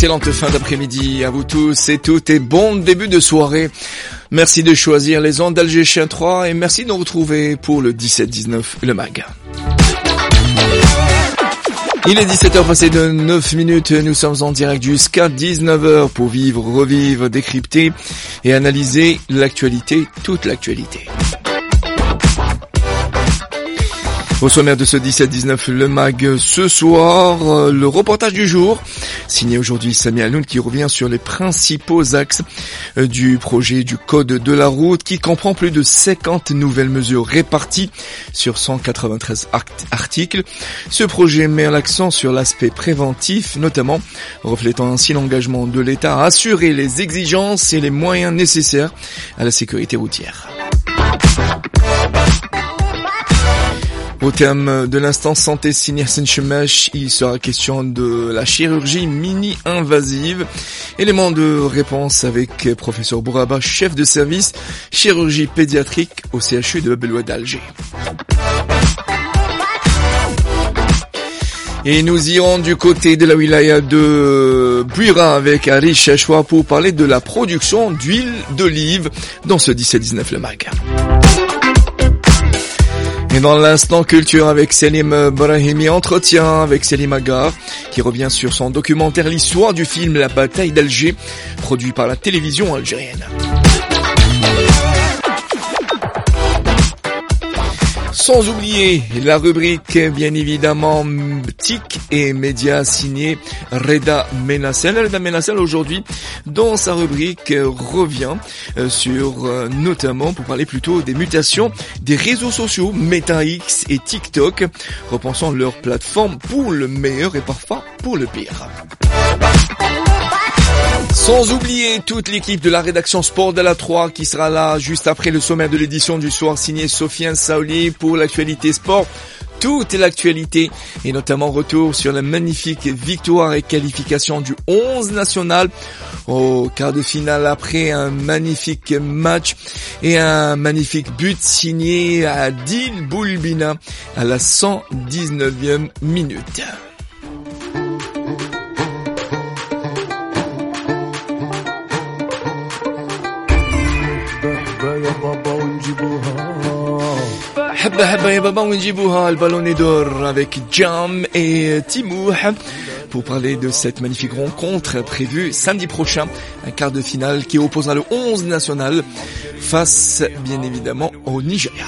excellente fin d'après-midi à vous tous et toutes et bon début de soirée. Merci de choisir les ondes d'Alger Chien 3 et merci de nous retrouver pour le 17-19 le mag. Il est 17h passé de 9 minutes, nous sommes en direct jusqu'à 19h pour vivre, revivre, décrypter et analyser l'actualité, toute l'actualité. Au sommaire de ce 17-19 le mag ce soir, le reportage du jour, signé aujourd'hui Sami Aloun qui revient sur les principaux axes du projet du code de la route qui comprend plus de 50 nouvelles mesures réparties sur 193 articles. Ce projet met l'accent sur l'aspect préventif, notamment reflétant ainsi l'engagement de l'État à assurer les exigences et les moyens nécessaires à la sécurité routière. Au terme de l'instance santé signée Hassan Chemash, il sera question de la chirurgie mini-invasive. Élément de réponse avec professeur Bouraba, chef de service chirurgie pédiatrique au CHU de Bab el Oued d'Alger. Et nous irons du côté de la wilaya de Buira avec Arish Chachwa pour parler de la production d'huile d'olive dans ce 17-19 le mag. Et dans l'instant culture avec Selim Brahimi, entretien avec Selim Agar, qui revient sur son documentaire L'histoire du film La bataille d'Alger, produit par la télévision algérienne. Sans oublier la rubrique, bien évidemment, TIC et médias signés Reda Menassel. Reda Menassel, aujourd'hui, dans sa rubrique, revient sur, notamment, pour parler plutôt des mutations des réseaux sociaux, Meta X et TikTok, repensant leur plateforme pour le meilleur et parfois pour le pire. Sans oublier toute l'équipe de la rédaction Sport de la 3 qui sera là juste après le sommaire de l'édition du soir signé Sofiane Saouli pour l'actualité sport. Toute l'actualité et notamment retour sur la magnifique victoire et qualification du 11 national au quart de finale après un magnifique match et un magnifique but signé à Adil Boulbina à la 119e minute. حبة يا بابا ونجيبوها البالون d'or avec Jam et Timou pour parler de cette magnifique rencontre prévue samedi prochain, un quart de finale qui opposera le 11 national face bien évidemment au Nigeria.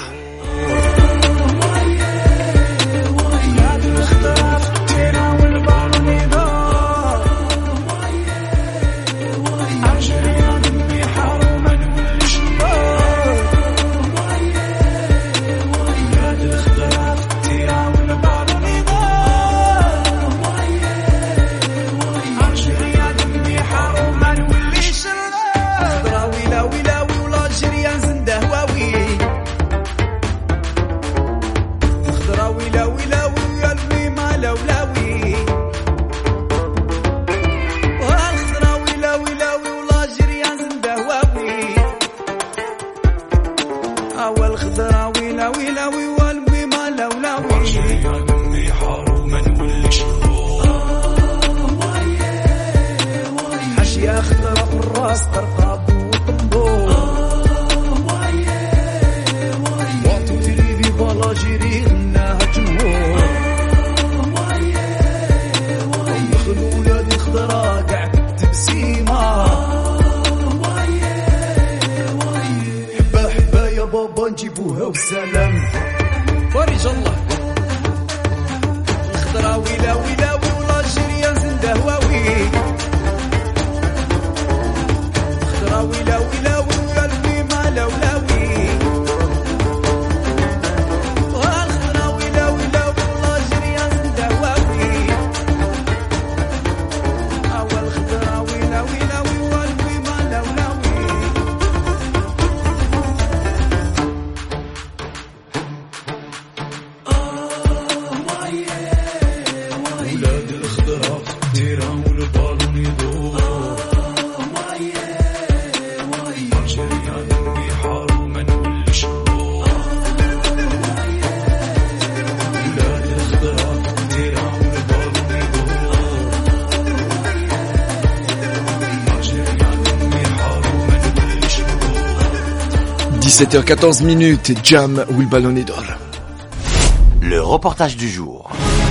17h14, Jam ou le ballonnet d'or. Le reportage du jour.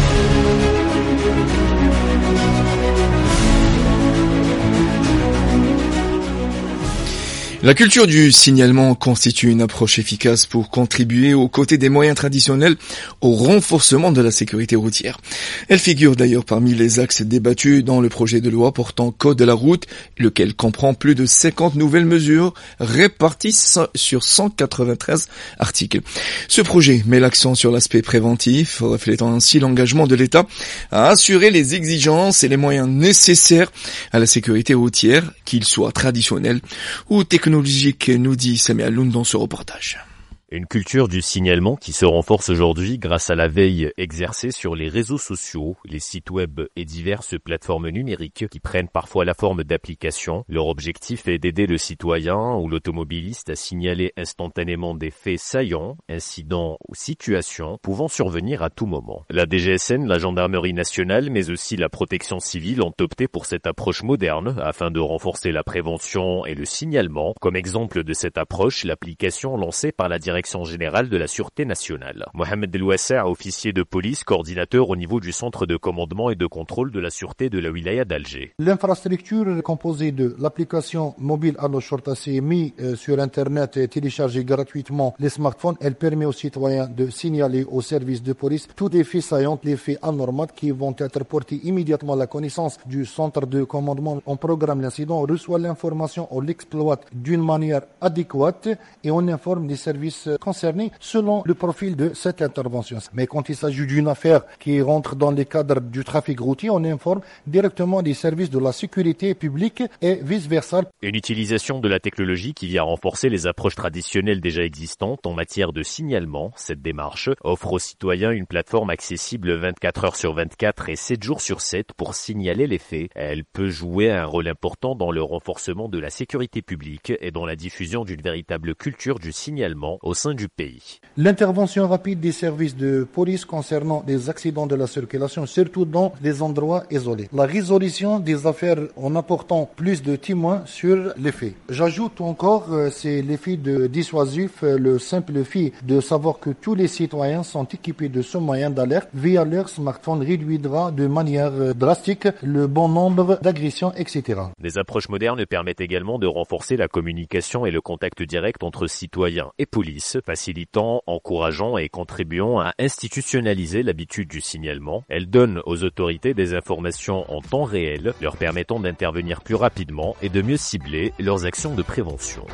La culture du signalement constitue une approche efficace pour contribuer, aux côtés des moyens traditionnels, au renforcement de la sécurité routière. Elle figure d'ailleurs parmi les axes débattus dans le projet de loi portant code de la route, lequel comprend plus de 50 nouvelles mesures réparties sur 193 articles. Ce projet met l'accent sur l'aspect préventif, reflétant ainsi l'engagement de l'État à assurer les exigences et les moyens nécessaires à la sécurité routière, qu'ils soient traditionnels ou technologiques, nous dit Samia Loun dans ce reportage. Une culture du signalement qui se renforce aujourd'hui grâce à la veille exercée sur les réseaux sociaux, les sites web et diverses plateformes numériques qui prennent parfois la forme d'applications. Leur objectif est d'aider le citoyen ou l'automobiliste à signaler instantanément des faits saillants, incidents ou situations pouvant survenir à tout moment. La DGSN, la Gendarmerie nationale, mais aussi la protection civile ont opté pour cette approche moderne afin de renforcer la prévention et le signalement. Comme exemple de cette approche, l'application lancée par la Direction générale de la Sûreté nationale. Mohamed Delouasser, officier de police, coordinateur au niveau du centre de commandement et de contrôle de la sûreté de la wilaya d'Alger. L'infrastructure est composée de l'application mobile Allo Shorta, c'est mis sur Internet et téléchargé gratuitement les smartphones. Elle permet aux citoyens de signaler aux services de police tous les faits saillants, les faits anormaux qui vont être portés immédiatement à la connaissance du centre de commandement. On programme l'incident, on reçoit l'information, on l'exploite d'une manière adéquate et on informe les services concernés selon le profil de cette intervention. Mais quand il s'agit d'une affaire qui rentre dans les cadres du trafic routier, on informe directement les services de la sécurité publique et vice-versa. Une utilisation de la technologie qui vient renforcer les approches traditionnelles déjà existantes en matière de signalement. Cette démarche offre aux citoyens une plateforme accessible 24 heures sur 24 et 7 jours sur 7 pour signaler les faits. Elle peut jouer un rôle important dans le renforcement de la sécurité publique et dans la diffusion d'une véritable culture du signalement au sein du pays. L'intervention rapide des services de police concernant les accidents de la circulation, surtout dans les endroits isolés. La résolution des affaires en apportant plus de témoins sur les faits. J'ajoute encore, c'est l'effet dissuasif, le simple fait de savoir que tous les citoyens sont équipés de ce moyen d'alerte via leur smartphone réduira de manière drastique le bon nombre d'agressions, etc. Des approches modernes permettent également de renforcer la communication et le contact direct entre citoyens et police, facilitant, encourageant et contribuant à institutionnaliser l'habitude du signalement. Elle donne aux autorités des informations en temps réel, leur permettant d'intervenir plus rapidement et de mieux cibler leurs actions de prévention.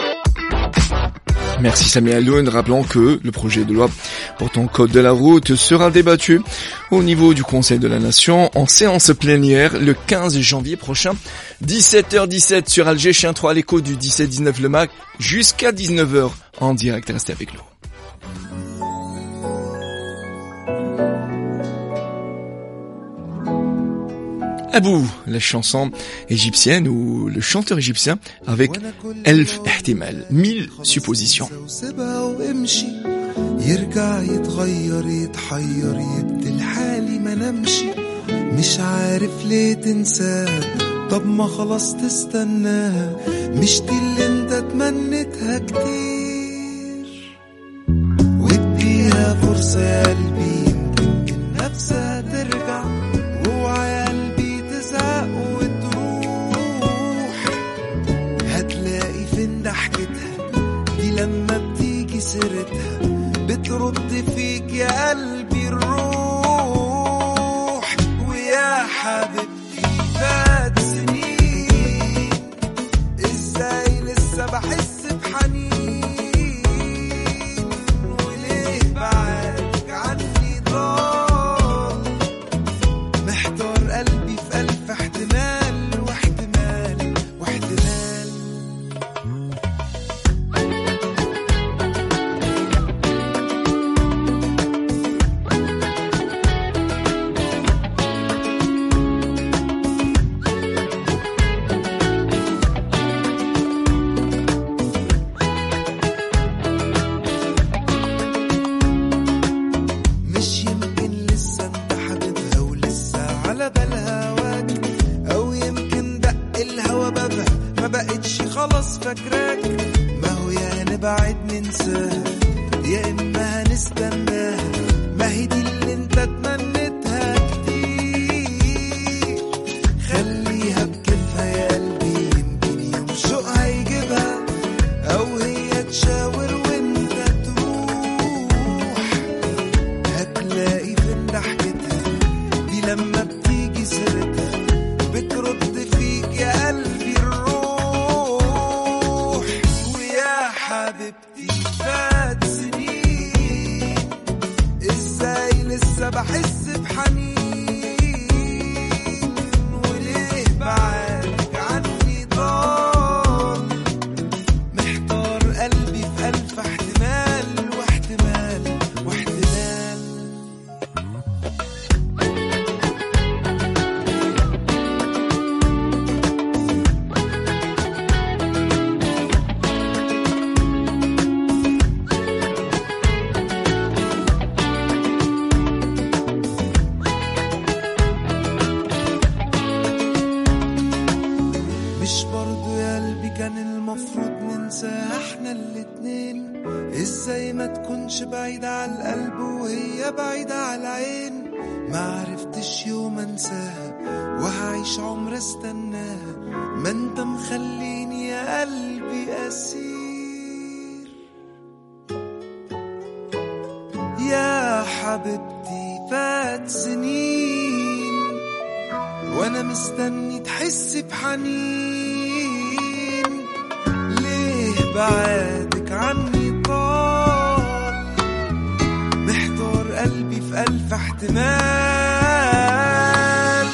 Merci Samia Loun. Rappelons que le projet de loi portant code de la route sera débattu au niveau du Conseil de la Nation en séance plénière le 15 janvier prochain, 17h17 sur Alger, Chien 3 à l'écho du 17-19 Le Mag, jusqu'à 19h en direct. Restez avec nous. Abou, la chanson égyptienne ou le chanteur égyptien avec Elf Ihtimal, 1000 suppositions. يرجع يتغير يتحير يبدل حالي ما نمشي مش عارف ليه تنساه طب ما خلاص تستناه مش دي اللي انت تمنيتها كتير واديها فرصة يا قلبي يمكن النفس هترجع واوعى يا قلبي تزهق وتروح هتلاقي فين ضحكتها دي لما بتيجي سيرتها بترد فيك يا قلبي الروح ويا حبيبتي فات سنين ازاي لسه بحس بحنين وليه بعدك عني ضال محتار قلبي في ألف احتمال واحتمال واحتمال فاكراك ما هو يا نبعد ننساها يا إما هنستناها، ما هي دي اللي انت تمنيتها كتير. خليها بكيفها يا قلبي، يمكن يوم شوقها يجيبها، أو هي تشاور وانت تروح. هتلاقي في ضحكتها دي لما بتيجي سيرتها بترد فيك يا قلبي الروح. ويا حبيبتي فات سنين، ازاي لسه بحس بحنين، وليه بعدك عني ضال، محتار قلبي في ألف احتمال واحتمال واحتمال. مش برضو يا قلبي كان المفروض ننساها احنا الاتنين؟ ازاي ما تكونش بعيدة على القلب وهي بعيدة على العين؟ ما عرفتش يوم انساها وهعيش عمر استناها، ما انت مخليني يا قلبي اسير. يا حبيبتي فات سنين وانا مستني تحس بحنين، ليه بعدك عني طال، محتار قلبي في ألف احتمال.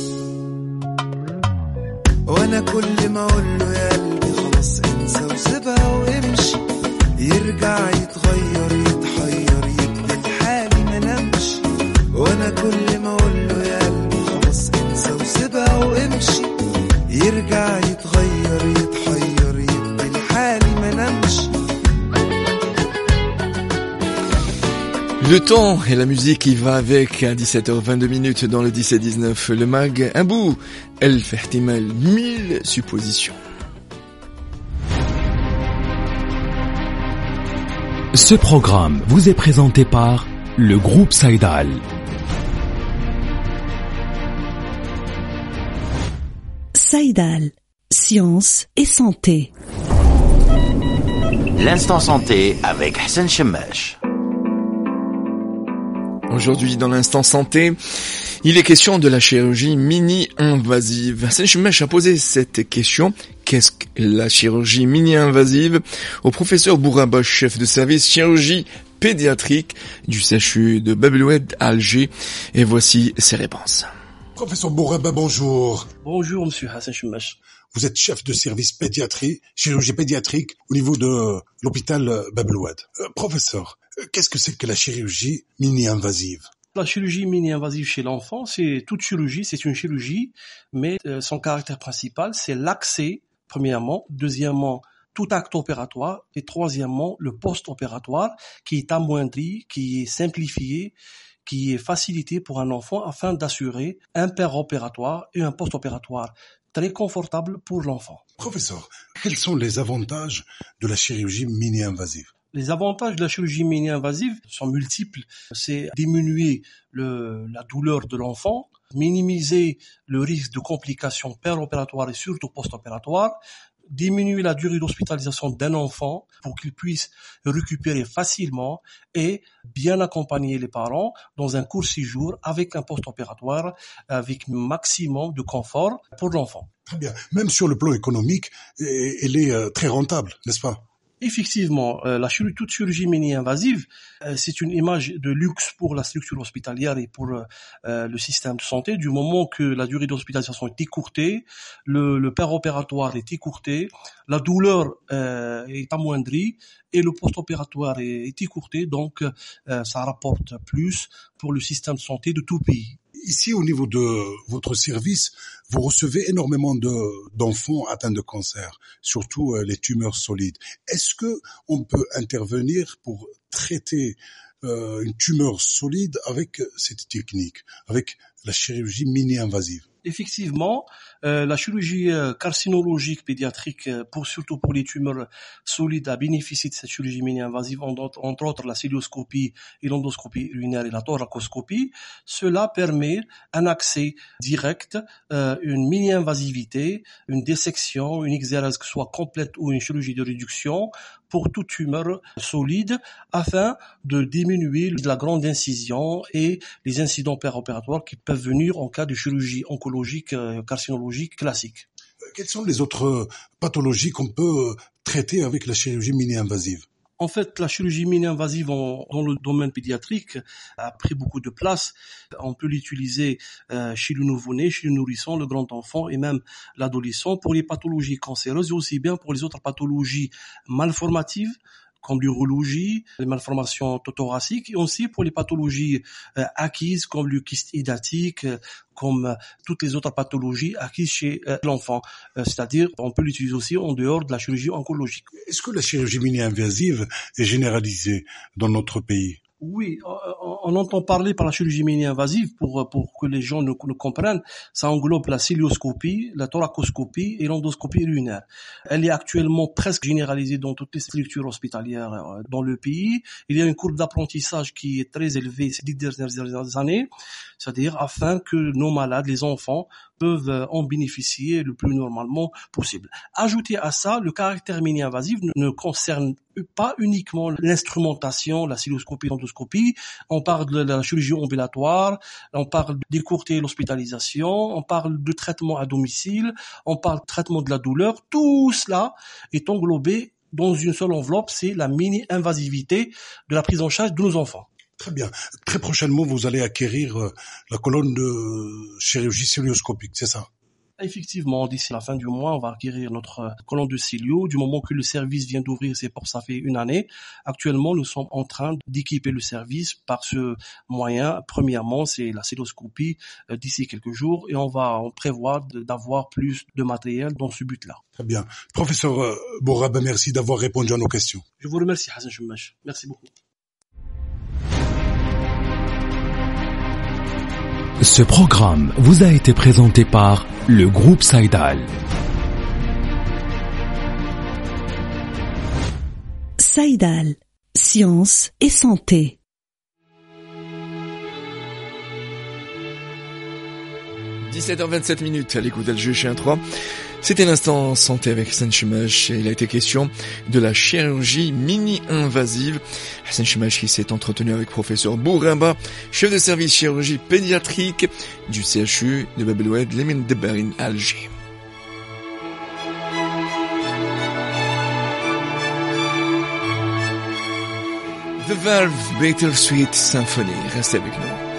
وانا كل ما اقوله يا قلبي خلاص انسى وسيبها وامشي، يرجع يتغير يتحير يبدل حالي ما نمشي. وانا كل ما اقوله يا قلبي خلاص انسى وسيبها وامشي، يرجع يتغير يتحير يبدل حالي ما نمشي. Le temps et la musique qui va avec à 17h22 dans le 17-19, le mag, un bout, El Fertimal, 1000 suppositions. Ce programme vous est présenté par le groupe Saïdal. Saïdal, science et santé. L'instant santé avec Hassan Chemmache. Aujourd'hui, dans l'instant santé, il est question de la chirurgie mini-invasive. Hassan Chemmache a posé cette question. Qu'est-ce que la chirurgie mini-invasive au professeur Bouraba, chef de service chirurgie pédiatrique du CHU de Bab el-Oued à Alger. Et voici ses réponses. Professeur Bouraba, bonjour. Bonjour, monsieur Hassan Chemmache. Vous êtes chef de service pédiatrie, chirurgie pédiatrique au niveau de l'hôpital Bab el-Oued. Professeur, qu'est-ce que c'est que la chirurgie mini-invasive? La chirurgie mini-invasive chez l'enfant, c'est toute chirurgie, c'est une chirurgie, mais son caractère principal, c'est l'accès, premièrement, deuxièmement, tout acte opératoire, et troisièmement, le post-opératoire, qui est amoindri, qui est simplifié, qui est facilité pour un enfant afin d'assurer un péropératoire et un post-opératoire très confortable pour l'enfant. Professeur, quels sont les avantages de la chirurgie mini-invasive? Les avantages de la chirurgie mini-invasive sont multiples. C'est diminuer la douleur de l'enfant, minimiser le risque de complications péropératoires et surtout post-opératoires, diminuer la durée d'hospitalisation d'un enfant pour qu'il puisse récupérer facilement et bien accompagner les parents dans un court séjour avec un post-opératoire avec un maximum de confort pour l'enfant. Très bien. Même sur le plan économique, elle est très rentable, n'est-ce pas? Effectivement, toute chirurgie mini-invasive, c'est une image de luxe pour la structure hospitalière et pour le système de santé, du moment que la durée d'hospitalisation est écourtée, le péropératoire est écourté, la douleur est amoindrie et le post-opératoire est écourté, donc ça rapporte plus pour le système de santé de tout pays. Ici, au niveau de votre service, vous recevez énormément d'enfants atteints de cancer, surtout les tumeurs solides. Est-ce que on peut intervenir pour traiter une tumeur solide avec cette technique, avec la chirurgie mini-invasive? Effectivement, La chirurgie carcinologique pédiatrique, surtout pour les tumeurs solides, a bénéficié de cette chirurgie mini-invasive, entre autres la célioscopie et l'endoscopie urinaire et la thoracoscopie. Cela permet un accès direct, une mini-invasivité, une dissection, une exérèse, que ce soit complète ou une chirurgie de réduction, pour toute tumeur solide, afin de diminuer la grande incision et les incidents péropératoires qui peuvent venir en cas de chirurgie oncologique, carcinologique classique. Quelles sont les autres pathologies qu'on peut traiter avec la chirurgie mini-invasive? En fait, la chirurgie mini-invasive dans le domaine pédiatrique a pris beaucoup de place. On peut l'utiliser chez le nouveau-né, chez le nourrisson, le grand enfant et même l'adolescent pour les pathologies cancéreuses et aussi bien pour les autres pathologies malformatives comme l'urologie, les malformations thoraciques et aussi pour les pathologies acquises comme le kyste hydatique, comme toutes les autres pathologies acquises chez l'enfant. C'est-à-dire, on peut l'utiliser aussi en dehors de la chirurgie oncologique. Est-ce que la chirurgie mini-invasive est généralisée dans notre pays? Oui, on entend parler par la chirurgie mini-invasive pour que les gens nous comprennent. Ça englobe la célioscopie, la thoracoscopie et l'endoscopie urinaire. Elle est actuellement presque généralisée dans toutes les structures hospitalières dans le pays. Il y a une courbe d'apprentissage qui est très élevée ces 10 dernières années, c'est-à-dire afin que nos malades, les enfants, peuvent en bénéficier le plus normalement possible. Ajouter à ça, le caractère mini-invasif ne concerne pas uniquement l'instrumentation, la célioscopie, l'endoscopie. On parle de la chirurgie ambulatoire, on parle d'écourter l'hospitalisation, on parle de traitement à domicile, on parle de traitement de la douleur. Tout cela est englobé dans une seule enveloppe, c'est la mini-invasivité de la prise en charge de nos enfants. Très bien. Très prochainement, vous allez acquérir la colonne de chirurgie célioscopique, c'est ça? Effectivement, d'ici la fin du mois, on va acquérir notre colonne de célio. Du moment que le service vient d'ouvrir, ça fait 1 année. Actuellement, nous sommes en train d'équiper le service par ce moyen. Premièrement, c'est la célioscopie d'ici quelques jours et on prévoit d'avoir plus de matériel dans ce but-là. Très bien. Professeur Bouraba, merci d'avoir répondu à nos questions. Je vous remercie, Hassan Chemmeche. Merci beaucoup. Ce programme vous a été présenté par le groupe Saïdal. Saïdal, science et santé. – 17h27 à l'écoute d'Alger 3. C'était l'instant santé avec Hassan Chemmeche et il a été question de la chirurgie mini-invasive. Hassan Chemmeche qui s'est entretenu avec professeur Bouraba, chef de service chirurgie pédiatrique du CHU de Bab el Oued, Lemine Debarin, Alger. The Valve Bittersweet Symphony. Restez avec nous.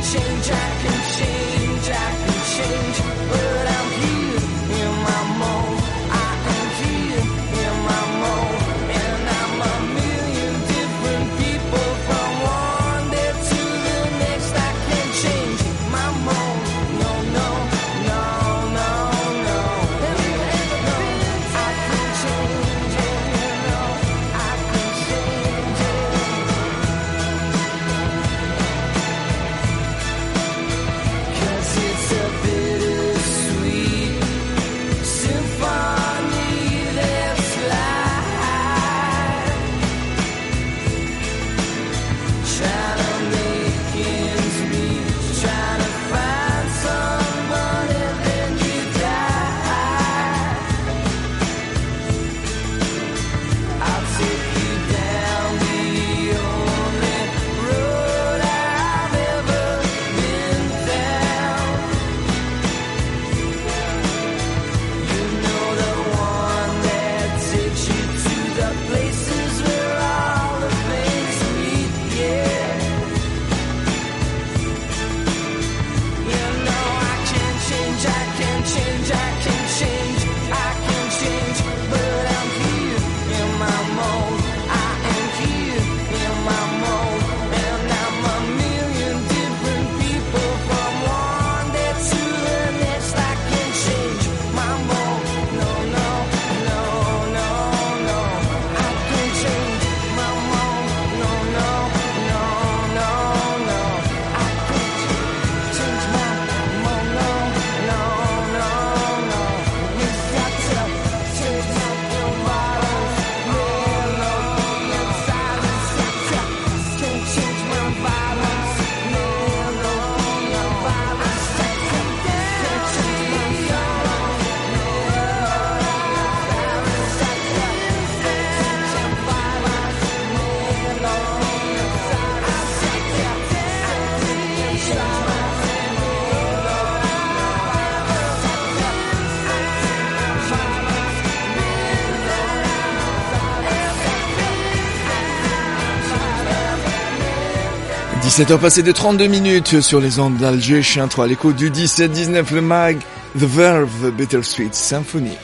17h passées de 32 minutes sur les ondes d'Alger, Chien 3, l'écho du 17-19, le mag, The Verve, Bittersweet Symphony.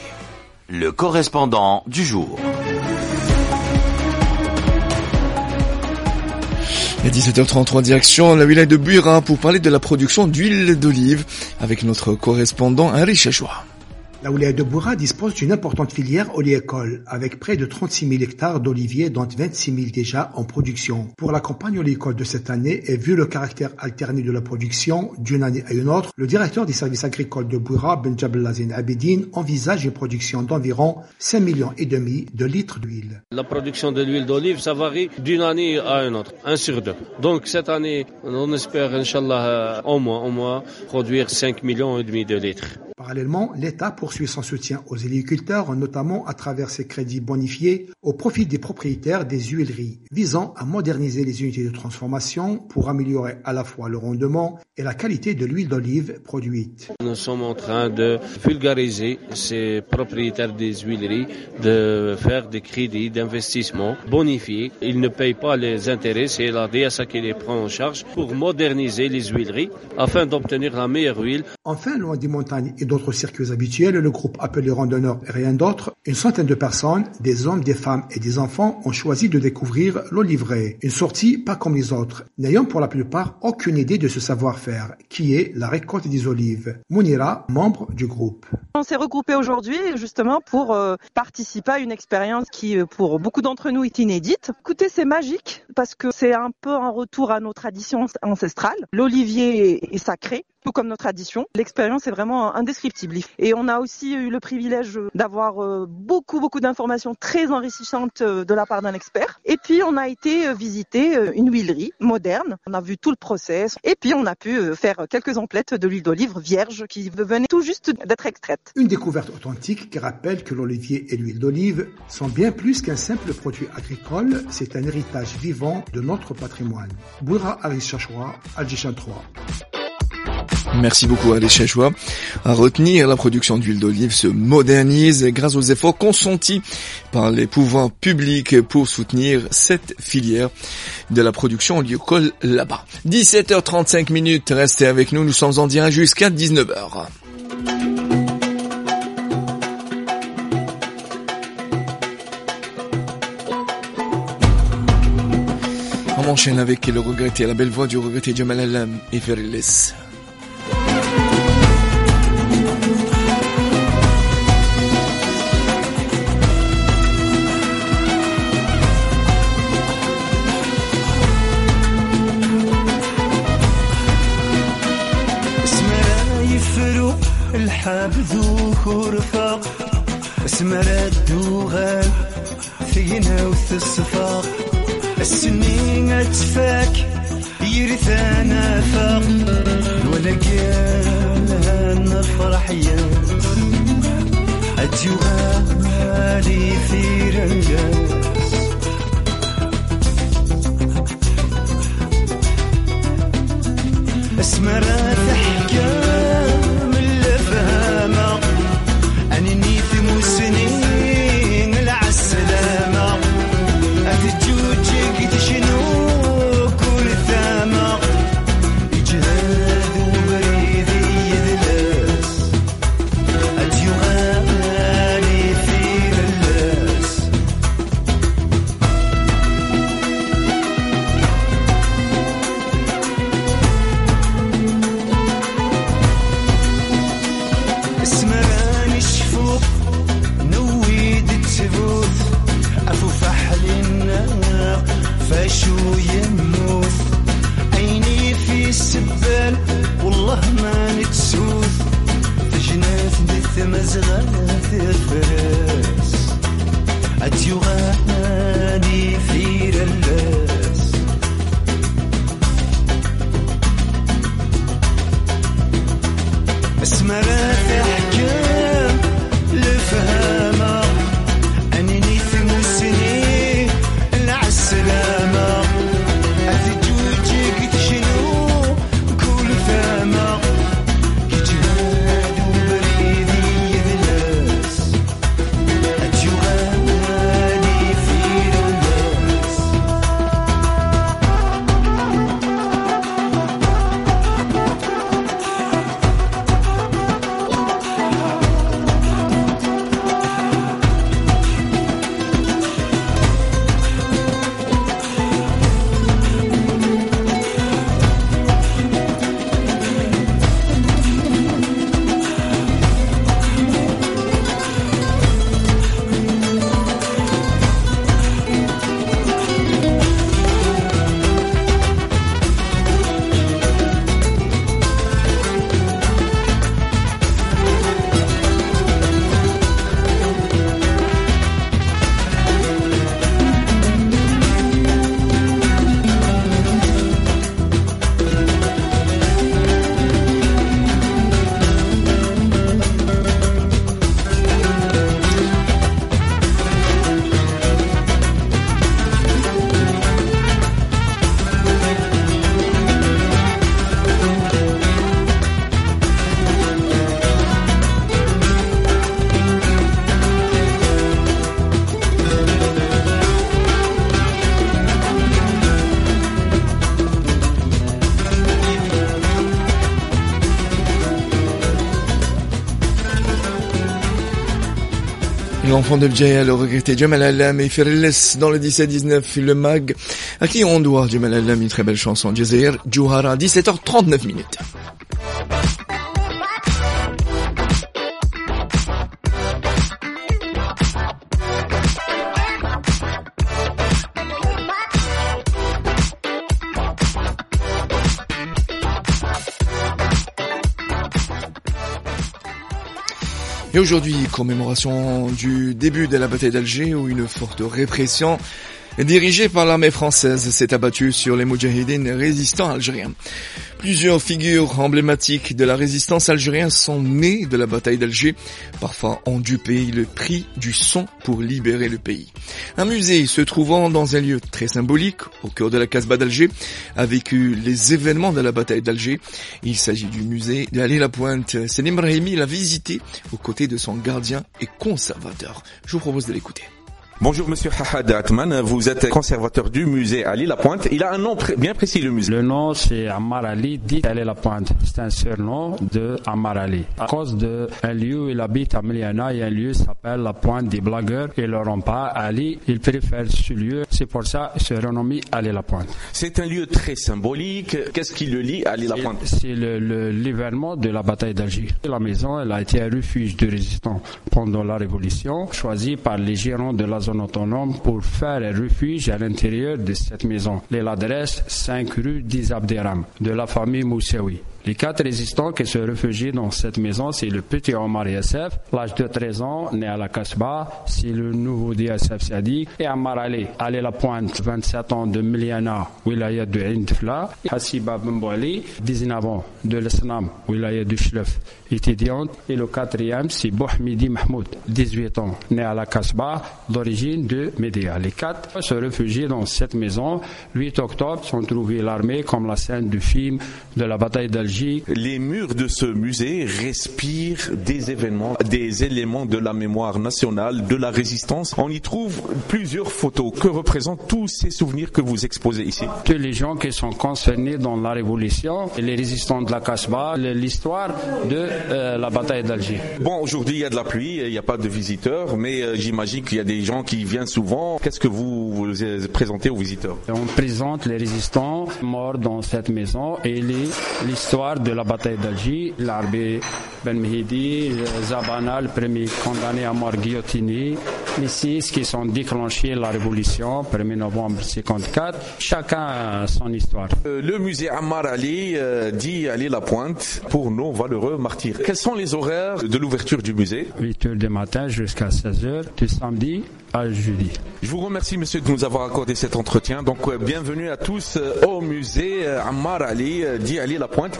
Le correspondant du jour. À 17h33, direction la wilaya de Bouira pour parler de la production d'huile d'olive avec notre correspondant Henri Chachoua. La wilaya de Bouira dispose d'une importante filière oléicole, avec près de 36 000 hectares d'oliviers, dont 26 000 déjà en production. Pour la campagne oléicole de cette année, et vu le caractère alterné de la production d'une année à une autre, le directeur des services agricoles de Bouira, Ben Jabellazine Abedine, envisage une production d'environ 5,5 millions de litres d'huile. La production de l'huile d'olive, ça varie d'une année à une autre, 1 sur 2. Donc cette année, on espère, Inch'Allah, au moins, produire 5,5 millions de litres. Parallèlement, l'État poursuit son soutien aux agriculteurs, notamment à travers ses crédits bonifiés au profit des propriétaires des huileries, visant à moderniser les unités de transformation pour améliorer à la fois le rendement et la qualité de l'huile d'olive produite. Nous sommes en train de vulgariser ces propriétaires des huileries, de faire des crédits d'investissement bonifiés. Ils ne payent pas les intérêts, c'est la DSA qui les prend en charge pour moderniser les huileries afin d'obtenir la meilleure huile. Enfin, loin des montagnes et d'autres circuits habituels, le groupe appelé Randonneurs et rien d'autre, une centaine de personnes, des hommes, des femmes et des enfants ont choisi de découvrir l'oliveraie. Une sortie pas comme les autres, n'ayant pour la plupart aucune idée de ce savoir-faire, qui est la récolte des olives. Mounira, membre du groupe. On s'est regroupés aujourd'hui justement pour participer à une expérience qui, pour beaucoup d'entre nous, est inédite. Écoutez, c'est magique parce que c'est un peu un retour à nos traditions ancestrales. L'olivier est sacré, tout comme nos traditions. L'expérience est vraiment indescriptible. Et on a aussi eu le privilège d'avoir beaucoup d'informations très enrichissantes de la part d'un expert. Et puis, on a été visiter une huilerie moderne. On a vu tout le process. Et puis, on a pu faire quelques emplettes de l'huile d'olive vierge qui venait tout juste d'être extraite. Une découverte authentique qui rappelle que l'olivier et l'huile d'olive sont bien plus qu'un simple produit agricole. C'est un héritage vivant de notre patrimoine. Bouira Henri Chachoua, Alger 3. Merci beaucoup à les Chachois. À retenir, la production d'huile d'olive se modernise grâce aux efforts consentis par les pouvoirs publics pour soutenir cette filière de la production oléicole là-bas. 17h35, restez avec nous, nous sommes en direct jusqu'à 19h. On enchaîne avec le regretté, la belle voix du regretté Jamal Alam et Ferillis. الحاب ذوك ورفاق اسمر الدوغال فينا وث الصفاق السنين اتفاك يرثانا فاق ولا قالها نفرح ياس اتيوغالي في رنقاس اسمر تحكي سنين العالسلامة أتجوجك تشنو كل ثامة إجهاد وبريدي يدلاس أتيغالي في اللاس اسمراني شفوق أفو فحل النار فاشو يموت عيني في السبال والله ما نتسوث تجنات مثل مزغات الفراس أتيغاني في رلاس اسمرات أحكام لفهامة السلامة أتجوجك تشنو كل ثامة يجهاد وبريدي يدلاس أتجوغاني في الناس L'enfant de Djaya, le regretté Jamal Alam et Ferillis dans le 17-19, le mag, à qui on doit Jamal Alam, une très belle chanson, Jazair Jouhara, 17h39. Et aujourd'hui, commémoration du début de la bataille d'Alger où une forte répression dirigé par l'armée française, s'est abattu sur les moudjahidines résistants algériens. Plusieurs figures emblématiques de la résistance algérienne sont nées de la bataille d'Alger. Parfois ont dû payer le prix du sang pour libérer le pays. Un musée se trouvant dans un lieu très symbolique, au cœur de la Casbah d'Alger, a vécu les événements de la bataille d'Alger. Il s'agit du musée d'Ali-la-Pointe. Selim Brahimi l'a visité aux côtés de son gardien et conservateur. Je vous propose de l'écouter. Bonjour Monsieur Hahad Atman, vous êtes conservateur du musée Ali-la-Pointe. Il a un nom bien précis, le musée. Le nom c'est Ammar Ali, dit Ali-la-Pointe. C'est un surnom de Ammar Ali. À cause d'un lieu où il habite à Miliana, il y a un lieu qui s'appelle la Pointe des Blagueurs. Ils ne l'auront pas. Ali, il préfère ce lieu. C'est pour ça qu'il se renomme Ali-la-Pointe. C'est un lieu très symbolique. Qu'est-ce qui le lie à Ali-la-Pointe? C'est l'événement de la bataille d'Alger. La maison, elle a été un refuge de résistants pendant la Révolution, choisi par les gérants de la zone autonome pour faire un refuge à l'intérieur de cette maison. L'adresse 5 rue des Abderram de la famille Moussaoui. Les 4 résistants qui se réfugient dans cette maison, c'est le petit Omar Yassef, l'âge de 13 ans, né à la Casbah, c'est le nouveau Yassef Sadiq, et Ammar Ali, Ali-la-Pointe, 27 ans de Miliana, wilaya de Indfla, Hassiba Bembouali, 19 ans de l'Islam, wilaya de Chlef, étudiante, et le 4e, c'est Bouhmidi Mahmoud, 18 ans, né à la Casbah, d'origine de Médéa. Les 4 se réfugient dans cette maison. 8 octobre, sont trouvés l'armée comme la scène du film de la bataille d'Alger. Les murs de ce musée respirent des événements, des éléments de la mémoire nationale, de la résistance. On y trouve plusieurs photos. Que représentent tous ces souvenirs que vous exposez ici? Tous les gens qui sont concernés dans la Révolution, les résistants de la Casbah, l'histoire de la bataille d'Alger. Bon, aujourd'hui il y a de la pluie, il n'y a pas de visiteurs, mais j'imagine qu'il y a des gens qui viennent souvent. Qu'est-ce que vous présentez aux visiteurs? On présente les résistants morts dans cette maison et l'histoire de la bataille d'Alger, l'armée Ben Mehdi, Zabana, le premier condamné à mort guillotiné, les 6 qui sont déclenchés la révolution, 1er novembre 1954, chacun a son histoire. Le musée Ammar Ali dit Ali-la-Pointe pour nos valeureux martyrs. Quels sont les horaires de l'ouverture du musée? 8h du matin jusqu'à 16h, du samedi à jeudi. Je vous remercie monsieur de nous avoir accordé cet entretien. Donc bienvenue à tous au musée Ammar Ali, dit Ali-la-Pointe.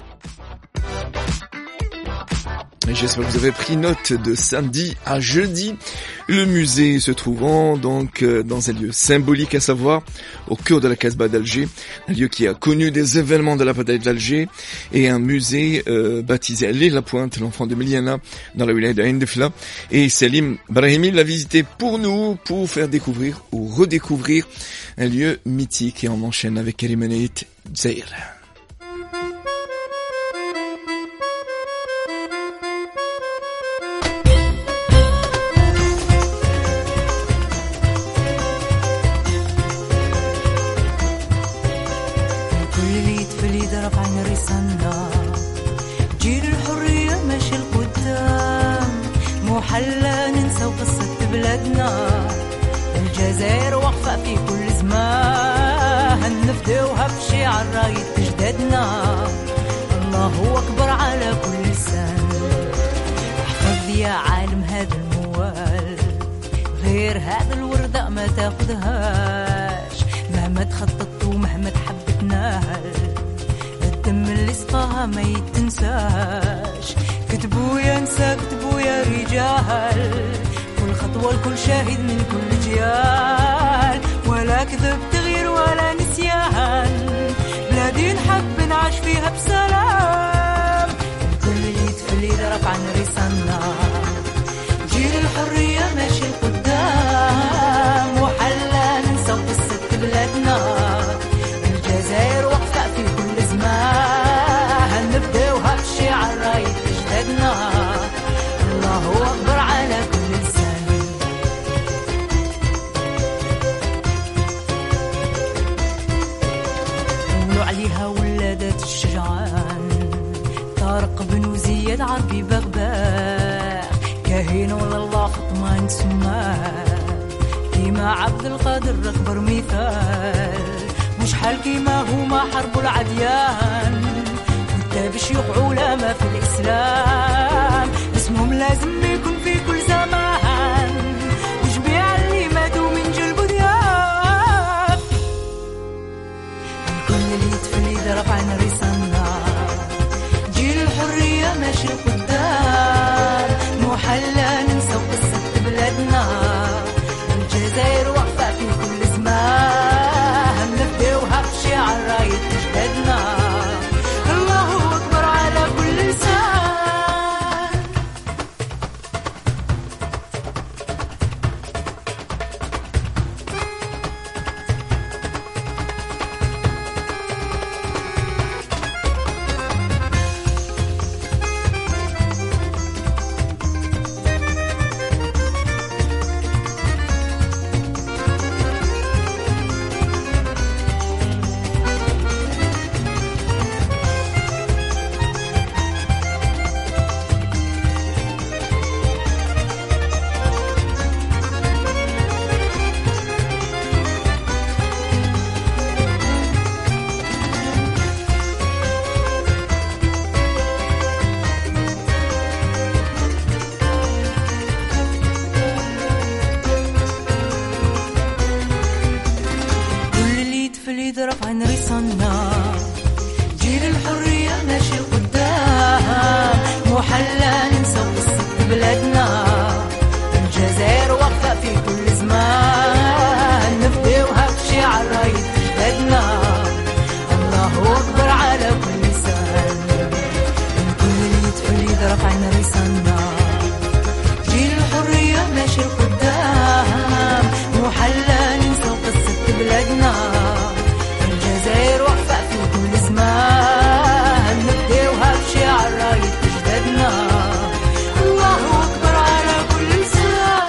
Et j'espère que vous avez pris note de samedi à jeudi. Le musée se trouvant donc dans un lieu symbolique, à savoir au cœur de la Casbah d'Alger, un lieu qui a connu des événements de la bataille d'Alger, et un musée baptisé Ali-la-Pointe, l'enfant de Miliana, dans la wilaya d'Indfla. Et Selim Brahimi l'a visité pour nous, pour faire découvrir ou redécouvrir un lieu mythique. Et on enchaîne avec Karim Anaït Zahir. حلا ننسى وقصة بلادنا الجزائر واقفة في كل زمان نفدوها بشعار راية أجدادنا الله أكبر على كل لسان احفظ يا عالم هذا الموال غير هذا الوردة ما تاخدهاش مهما تخطط ومهما تحب تنال الدم اللي سقاها ما يتنساش كتبوا يا نساء كتبوا يا رجال كل خطوة لكل شاهد من كل جيال ولا كذب تغيير ولا نسيان بلادي نحب نعيش فيها بسلام الكل يتفلي رفعا رسالنا جيل الحرية ماشي لقدام وحلا ننسى قصة بلادنا الجزائر واقفة في كل زمان نبداوها بشعار راية أجدادنا الله أكبر على كل لسان قولوا عليها ولادات الشجعان طارق بن زياد عربي بغباغ كاهن ولا الله فاطمة نسماه كيما عبد القادر أكبر مثال مش حال كيما هما حرب العديان كتاب شيوخ علماء في الإسلام اسمهم لازم يكون في كل زمان وجميع اللي ماتوا من جلب ديان الكل اللي يتفل يضرب عن رسالنا جيل الحرية ماشي قدام محلى ننسى قصة بلادنا الجزائر واقفة في كل زمان نبداوها بشعار راية أجدادنا الله أكبر على كل لسان يضرب عن رسالنا جيل الحرية ماشي قدام محلى ننسى قصة بلادنا الجزائر واقفة في كل زمان نبداوها بشعار راية أجدادنا الله أكبر على كل لسان الكل اللي يتفل يضرب عن رسالنا جيل الحرية ماشي قدام محلى ننسى قصة بلادنا الجزائر واقفة في كل زمان نبداوها بشعار راية أجدادنا الله أكبر على كل لسان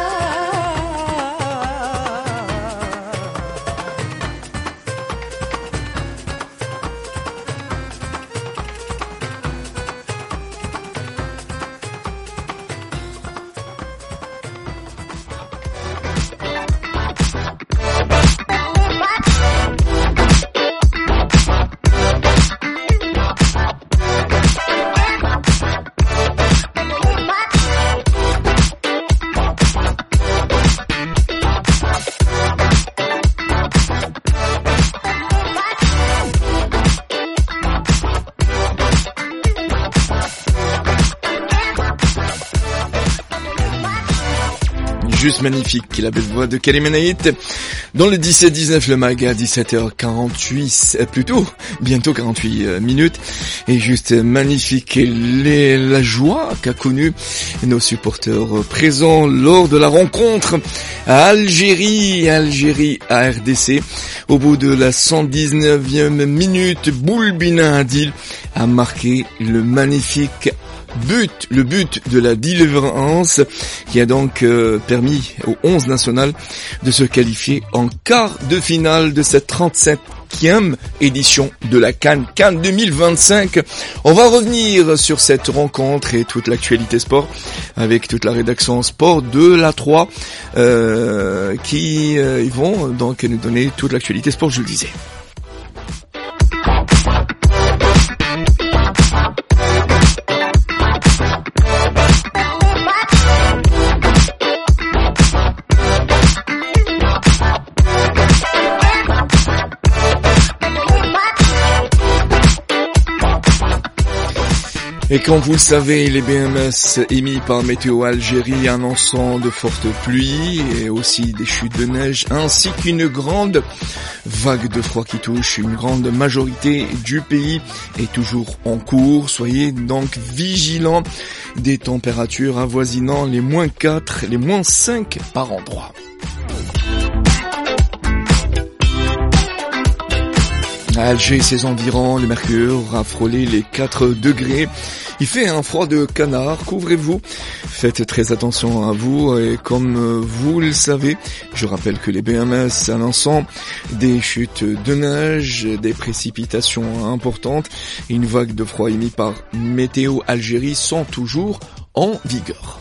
Juste magnifique, la belle voix de Karim Menaït. Dans le 17-19, le mag à 17h48, plutôt, bientôt 48 minutes. Et juste magnifique, la joie qu'a connue nos supporters présents lors de la rencontre à Algérie à RDC. Au bout de la 119e minute, Boulbina Adil a marqué le magnifique le but de la délivrance qui a donc permis au 11 national de se qualifier en quart de finale de cette 37e édition de la CAN 2025. On va revenir sur cette rencontre et toute l'actualité sport avec toute la rédaction sport de la 3 qui vont donc nous donner toute l'actualité sport, je le disais. Et comme vous le savez, les BMS émis par Météo Algérie annonçant de fortes pluies et aussi des chutes de neige ainsi qu'une grande vague de froid qui touche une grande majorité du pays est toujours en cours. Soyez donc vigilants, des températures avoisinant les -4, les -5 par endroit. À Alger et ses environs, le mercure a frôlé les 4 degrés. Il fait un froid de canard, couvrez-vous. Faites très attention à vous et comme vous le savez, je rappelle que les BMS annonçant des chutes de neige, des précipitations importantes, une vague de froid émise par Météo Algérie sont toujours en vigueur.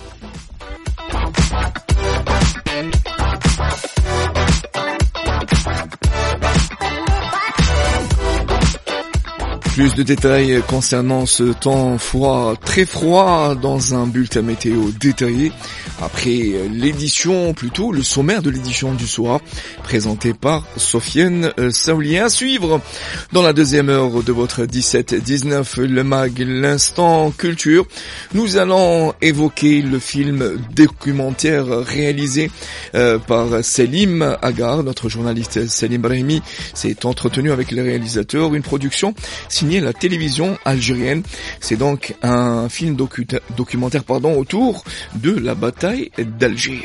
Plus de détails concernant ce temps froid, très froid, dans un bulletin météo détaillé. Après l'édition, plutôt le sommaire de l'édition du soir, présenté par Sofiane Saouli. À suivre dans la deuxième heure de votre 17-19, le MAG, l'instant culture. Nous allons évoquer le film documentaire réalisé par Selim Agar. Notre journaliste Selim Brahimi s'est entretenu avec le réalisateur. Une production signée la télévision algérienne. C'est donc un film documentaire autour de la bataille d'Alger.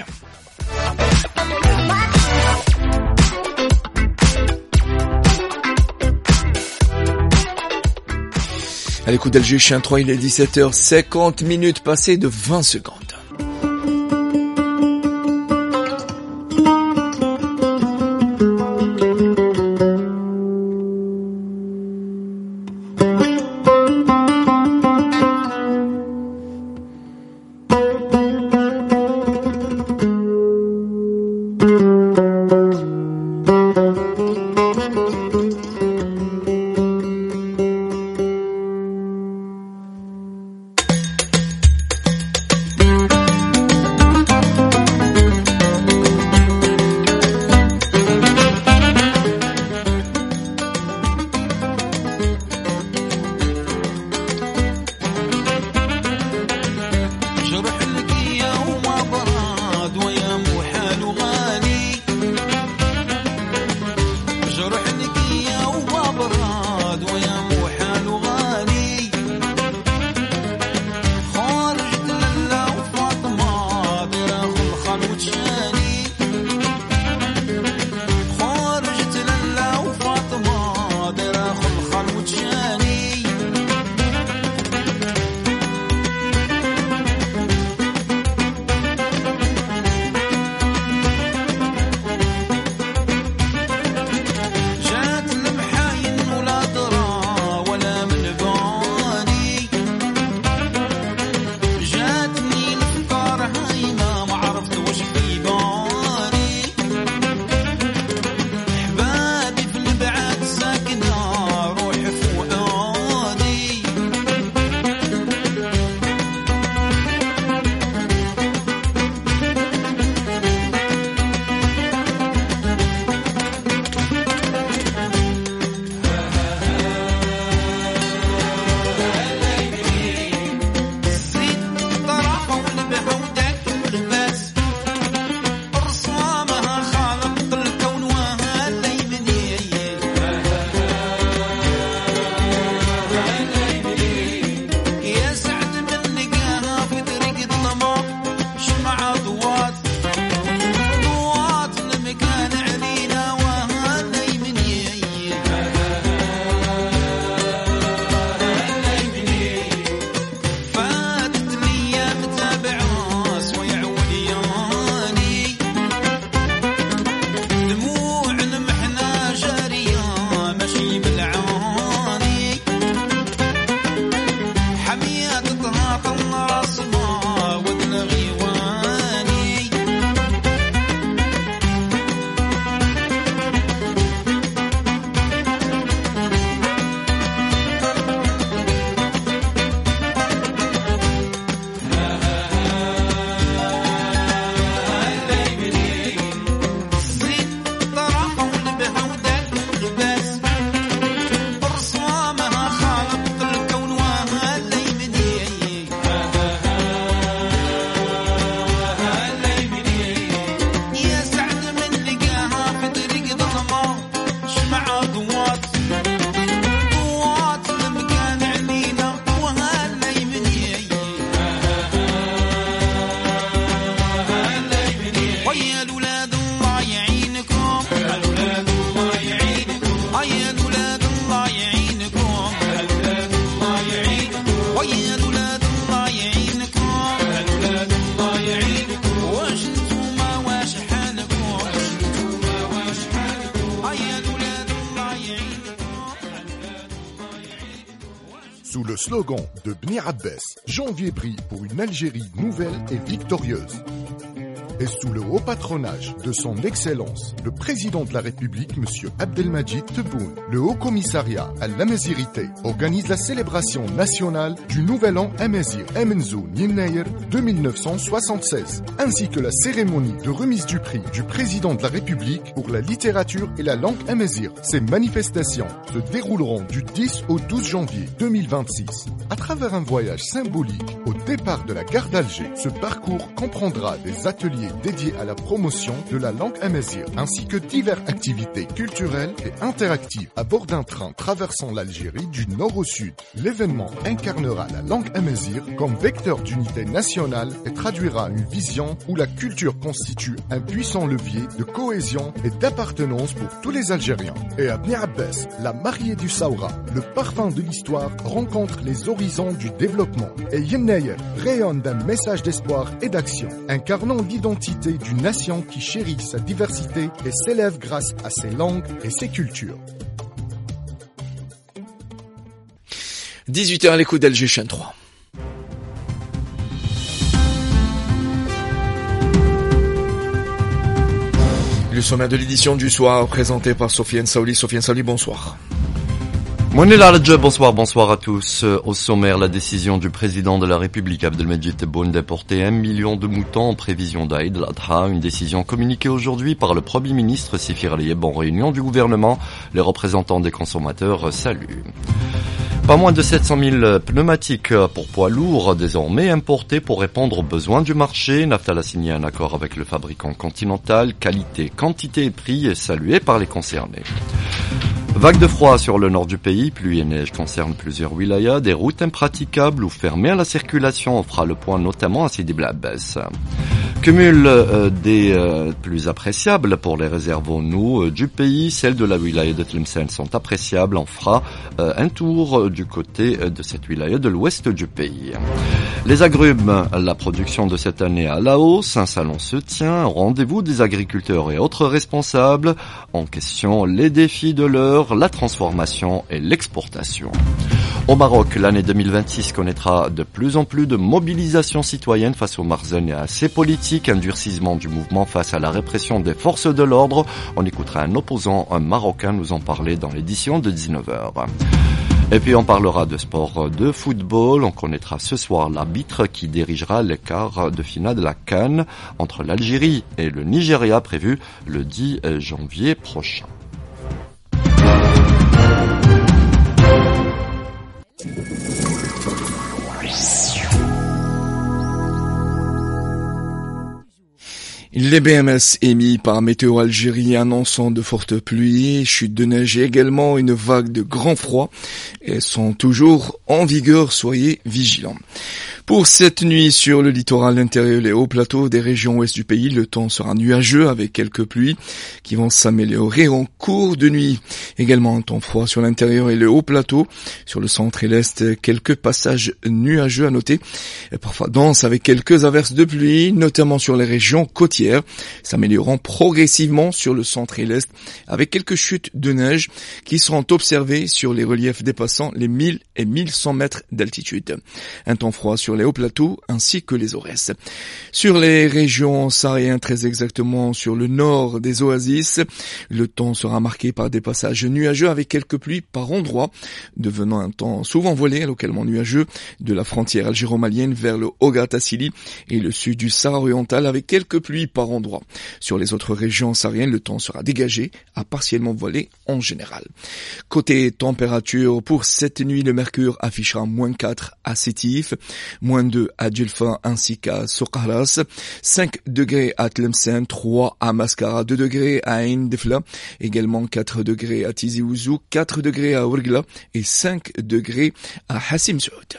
À l'écoute d'Alger, Chien 3, il est 17h50 passées de 20 secondes. Sous le slogan de Bni Abbas, janvier brille pour une Algérie nouvelle et victorieuse. et sous le haut patronage de son Excellence, le Président de la République, M. Abdelmajid Tebboune, le Haut Commissariat à l'Amazirité organise la célébration nationale du Nouvel An Amazir Emenzoun Yennayer de 1976, ainsi que la cérémonie de remise du prix du Président de la République pour la littérature et la langue amazigh. Ces manifestations se dérouleront du 10 au 12 janvier 2026. À travers un voyage symbolique au départ de la gare d'Alger, ce parcours comprendra des ateliers dédiés à la promotion de la langue amazigh, ainsi que diverses activités culturelles et interactives à bord d'un train traversant l'Algérie du nord au sud. L'événement incarnera la langue amazigh comme vecteur d'unité nationale et traduira une vision où la culture constitue un puissant levier de cohésion et d'appartenance pour tous les Algériens. Et à Bni Abbas, la mariée du Saoura, le parfum de l'histoire, rencontre les horizons du développement. Et Yennayer rayonne d'un message d'espoir et d'action, incarnant l'identité d'une nation qui chérit sa diversité et s'élève grâce à ses langues et ses cultures. 18h à l'écoute d'Alger Chaîne 3. Le sommaire de l'édition du soir présenté par Sofiane Saouli. Sofiane Saouli, bonsoir. Bonsoir à tous. Au sommaire, la décision du président de la République Abdelmajid Tebboune d'importer 1 million de moutons en prévision d'Aïd al-Adha, une décision communiquée aujourd'hui par le Premier ministre Sifir Alieb en réunion du gouvernement. Les représentants des consommateurs saluent. Pas moins de 700 000 pneumatiques pour poids lourds désormais importés pour répondre aux besoins du marché. Naftal a signé un accord avec le fabricant Continental. Qualité, quantité et prix est salué par les concernés. Vague de froid sur le nord du pays, pluie et neige concernent plusieurs wilayas, des routes impraticables ou fermées à la circulation. On fera le point notamment à Sidi Bel Abbès. Cumul des plus appréciables pour les réserves en eau du pays, celles de la wilaya de Tlemcen sont appréciables. On fera un tour du côté de cette wilaya de l'ouest du pays. Les agrumes, la production de cette année à la hausse, un salon se tient, rendez-vous des agriculteurs et autres responsables. En question, les défis de l'heure, la transformation et l'exportation. Au Maroc, l'année 2026 connaîtra de plus en plus de mobilisation citoyenne face aux Marzen et à ses politiques, un durcissement du mouvement face à la répression des forces de l'ordre. On écoutera un opposant, un Marocain, nous en parler dans l'édition de 19h. Et puis on parlera de sport de football. On connaîtra ce soir l'arbitre qui dirigera les quarts de finale de la CAN entre l'Algérie et le Nigeria prévu le 10 janvier prochain. Les BMS émis par Météo Algérie annonçant de fortes pluies, chutes de neige et également une vague de grand froid sont toujours en vigueur, soyez vigilants. Pour cette nuit sur le littoral intérieur et les hauts plateaux des régions ouest du pays, le temps sera nuageux avec quelques pluies qui vont s'améliorer en cours de nuit. Également un temps froid sur l'intérieur et les hauts plateaux. Sur le centre et l'est, quelques passages nuageux à noter, et parfois denses avec quelques averses de pluie, notamment sur les régions côtières, s'améliorant progressivement sur le centre et l'est avec quelques chutes de neige qui seront observées sur les reliefs dépassant les 1000 et 1100 mètres d'altitude. Un temps froid sur les hauts plateaux ainsi que les Aurès. Sur les régions sahariennes, très exactement sur le nord des oasis, le temps sera marqué par des passages nuageux avec quelques pluies par endroits, devenant un temps souvent voilé, localement nuageux, de la frontière algéro-malienne vers le Ogat-Assili et le sud du Sahara oriental avec quelques pluies par endroits. Sur les autres régions sahariennes, le temps sera dégagé à partiellement voilé en général. Côté température, pour cette nuit, le mercure affichera -4 à Sétif, -2 à Djelfa ainsi qu'à Soqahras, 5 degrés à Tlemcen, 3 à Mascara, 2 degrés à Ain Defla, également 4 degrés à Tizi Ouzou, 4 degrés à Ouargla et 5 degrés à Hassim Saoud.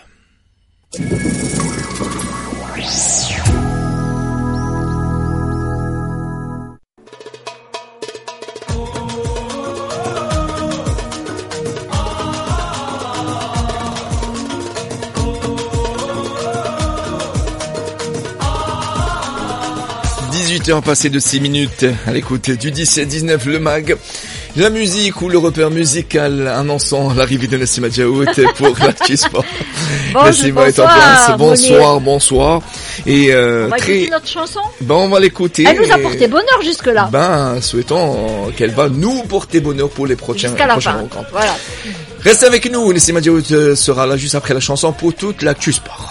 18h passé de 6 minutes à l'écoute du 17-19 le MAG. La musique ou le repère musical annonçant l'arrivée de Nassima Djaout pour l'actu sport. Nassima est en place. Bonsoir. Et on va écouter notre chanson. On va l'écouter. Elle nous a porté bonheur jusque-là. Souhaitons qu'elle va nous porter bonheur pour les prochaines rencontres. Voilà. Restez avec nous. Nassima Djaout sera là juste après la chanson pour toute l'actu sport.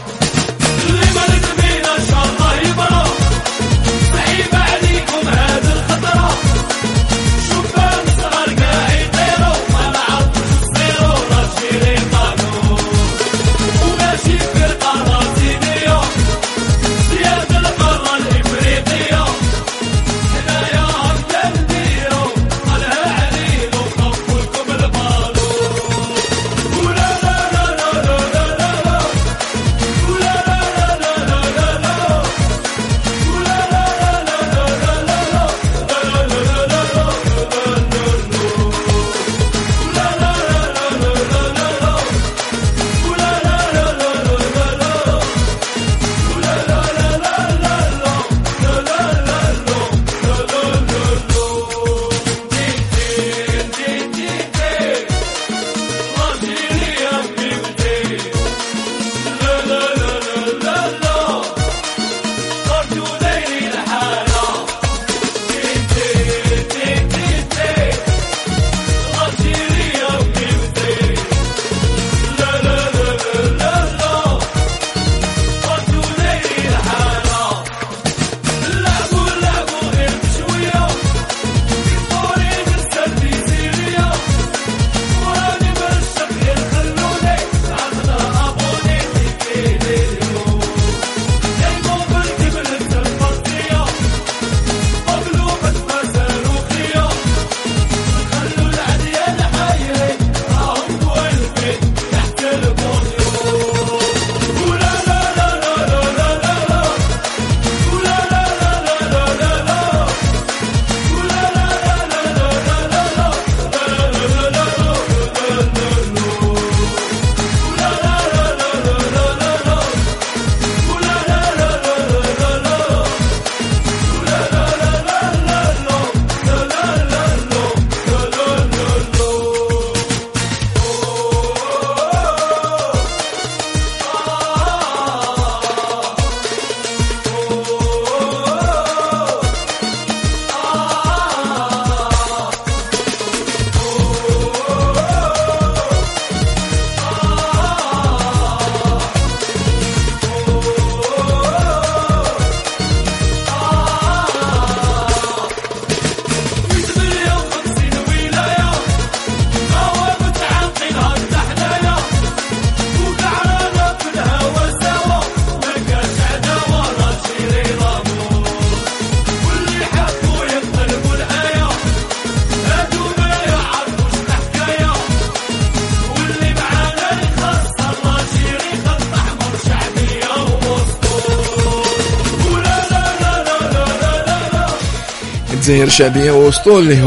زهير شعبية واسطول.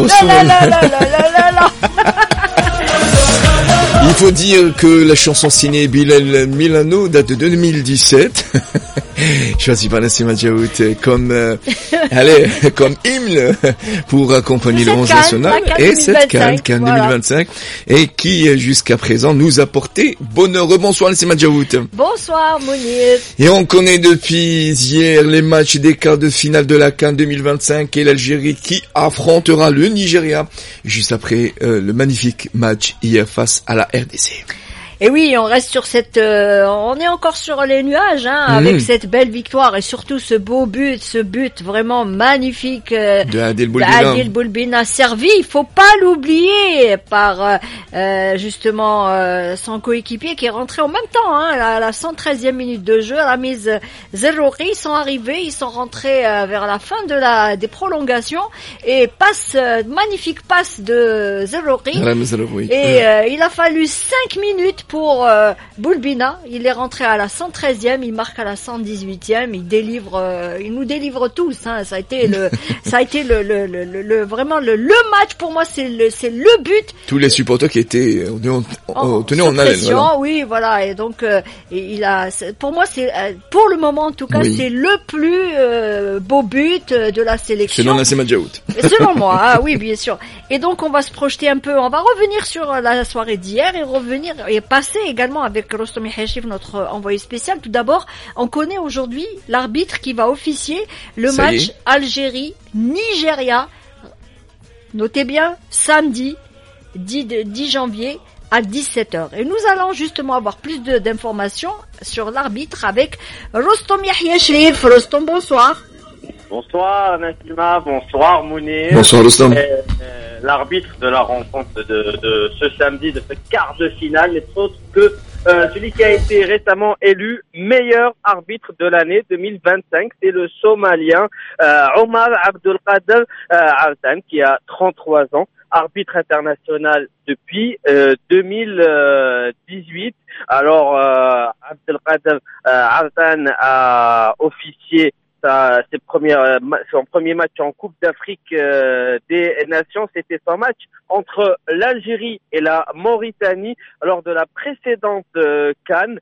Il faut dire que la chanson signée Bilal Milano date de 2017. Choisi par Nassima Djaout comme comme hymne pour accompagner le 11 national et cette CAN 2025 et qui jusqu'à présent nous a porté bonheur. Bonsoir Nassima Djaout. Bonsoir Mounir. Et on connaît depuis hier les matchs des quarts de finale de la CAN 2025 et l'Algérie qui affrontera le Nigeria juste après le magnifique match hier face à la RDC. Et oui, on reste sur on est encore sur les nuages, avec cette belle victoire et surtout ce but vraiment magnifique de Adil Boulbina servi. Il faut pas l'oublier par justement son coéquipier qui est rentré en même temps, à la 113e minute de jeu, à la mise 0. Ils sont arrivés, ils sont rentrés vers la fin des prolongations et magnifique passe de 0. Et il a fallu 5 minutes pour Boulbina. Il est rentré à la 113e, il marque à la 118e, il nous délivre tous, ça a été vraiment le match pour moi, c'est le but. Tous les supporters qui a été tenu en haleine. Voilà. Oui, voilà. Et donc, pour moi, pour le moment, en tout cas, c'est le plus beau but de la sélection. Selon Nassima Djaoud. Selon moi, oui, bien sûr. Et donc, on va se projeter un peu. On va revenir sur la soirée d'hier et passer également avec Rostomi Hachif, notre envoyé spécial. Tout d'abord, on connaît aujourd'hui l'arbitre qui va officier le match Algérie-Nigeria. Notez bien, samedi 10 janvier à 17h. Et nous allons justement avoir plus d'informations sur l'arbitre avec Rostom Yahya Shrif. Rostom, bonsoir. Bonsoir Nassima, bonsoir Mounir. Bonsoir Rostom. L'arbitre de la rencontre de ce samedi, de ce quart de finale, n'est autre que celui qui a été récemment élu meilleur arbitre de l'année 2025, c'est le Somalien Omar Abdelkader Altan, qui a 33 ans, arbitre international depuis 2018. Alors Abdelkader Altan a officié son premier match en Coupe d'Afrique des Nations. C'était son match entre l'Algérie et la Mauritanie lors de la précédente CAN.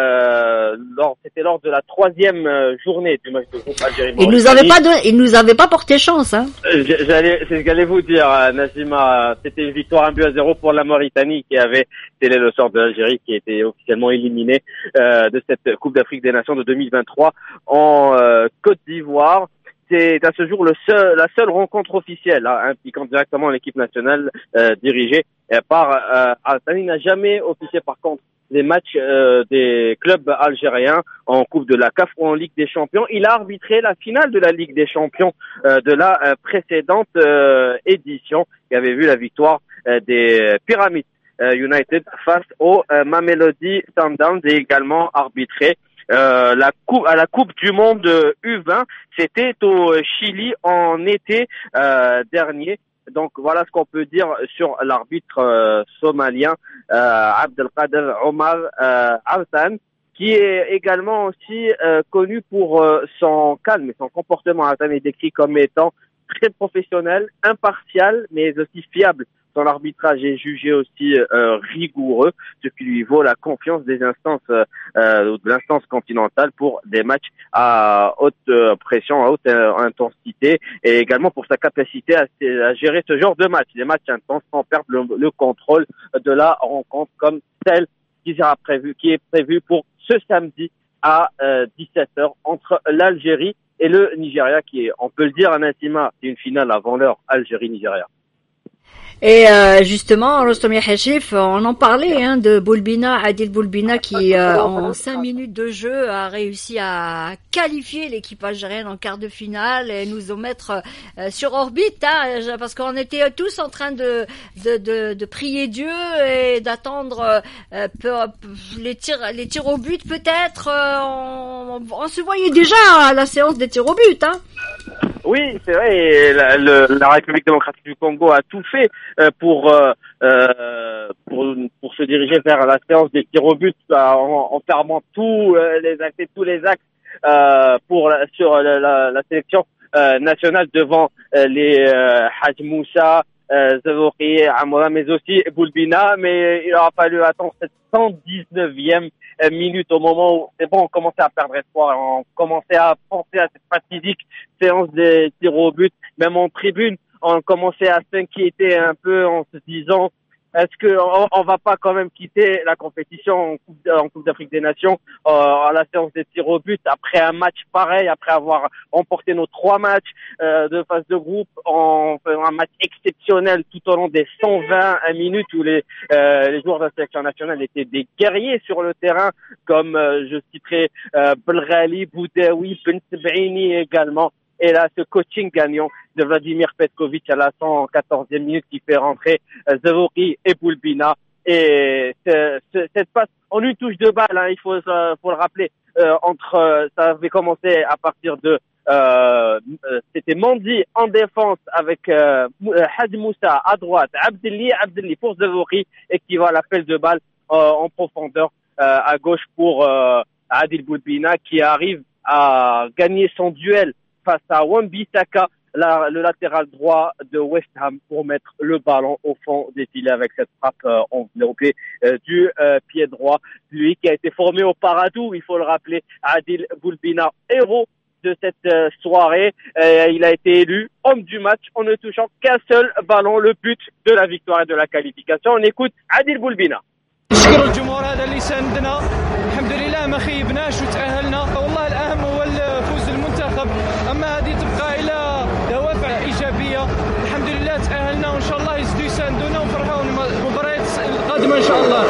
C'était lors de la 3e journée du match de groupe Algérie-Mauritanie. Il nous avait pas porté chance, hein. C'est ce que j'allais vous dire, Nazima. C'était une victoire 1-0 pour la Mauritanie qui avait scellé le sort de l'Algérie, qui était officiellement éliminée de cette Coupe d'Afrique des Nations de 2023 en Côte d'Ivoire. C'est à ce jour la seule rencontre officielle impliquant directement l'équipe nationale dirigée par Al-Thani. N'a jamais officié par contre des matchs des clubs algériens en Coupe de la CAF ou en Ligue des Champions. Il a arbitré la finale de la Ligue des Champions de la précédente édition, qui avait vu la victoire des Pyramids United face au Mamelodi Sundowns, et également arbitré à la Coupe du Monde U20. C'était au Chili en été dernier. Donc voilà ce qu'on peut dire sur l'arbitre somalien Abdelkader Omar Altan, qui est également aussi connu pour son calme et son comportement. Altan est décrit comme étant très professionnel, impartial, mais aussi fiable. Son arbitrage est jugé aussi rigoureux, ce qui lui vaut la confiance des instances de l'instance continentale pour des matchs à haute pression, à haute intensité, et également pour sa capacité à gérer ce genre de match, des matchs intenses sans perdre le contrôle de la rencontre, comme celle qui est prévue pour ce samedi à 17h entre l'Algérie et le Nigeria, qui est, on peut le dire, Nassima, c'est une finale avant l'heure, Algérie-Nigeria. Et justement, Rostomi Hachif, on en parlait de Boulbina, Adil Boulbina, qui en 5 minutes de jeu a réussi à qualifier l'équipe algérienne en quart de finale et nous mettre sur orbite, parce qu'on était tous en train de prier Dieu et d'attendre les tirs au but peut-être. On se voyait déjà à la séance des tirs au but, hein. Oui, c'est vrai, et la République démocratique du Congo a tout fait pour se diriger vers la séance des tirs au but en fermant tous les axes sur la sélection nationale devant les Hadj Moussa, Zawouri, Amoura, mais aussi Boulbina. Mais il aura fallu attendre cette 119e minute, au moment où c'est bon, on commençait à perdre espoir, on commençait à penser à cette fatidique séance des tirs au but. Même en tribune, on commençait à s'inquiéter un peu en se disant, est-ce que on va pas quand même quitter la compétition en Coupe d'Afrique des Nations à la séance des tirs au but après un match pareil, après avoir remporté nos 3 matchs de phase de groupe, en faisant un match exceptionnel tout au long des 120 minutes où les joueurs de la sélection nationale étaient des guerriers sur le terrain, comme je citerai Belghali, Boudaoui, Ben Sebaini également. Et là, ce coaching gagnant de Vladimir Petkovic à la 114e minute qui fait rentrer Zawouri et Boulbina. Et cette passe en une touche de balle, il faut le rappeler, ça avait commencé à partir de c'était Mandi en défense avec Hadj Moussa à droite, Abdelli pour Zawouri, et qui va à l'appel de balle en profondeur à gauche pour Adil Boulbina, qui arrive à gagner son duel face à Wan-Bissaka le latéral droit de West Ham pour mettre le ballon au fond des filets avec cette frappe enveloppée du pied droit. Lui qui a été formé au Paradou, il faut le rappeler, Adil Boulbina, héros de cette soirée. Il a été élu homme du match en ne touchant qu'un seul ballon, le but de la victoire et de la qualification. On écoute Adil Boulbina. نشكر الجمهور هذا اللي ساندنا الحمد لله ما خيبناش وتأهلنا والله الأهم هو فوز المنتخب أما هذه تبقى إلى دوافع إيجابية الحمد لله تأهلنا وإن شاء الله يزيدوا يساندونا ونفرحوا المباريات القادمة إن شاء الله.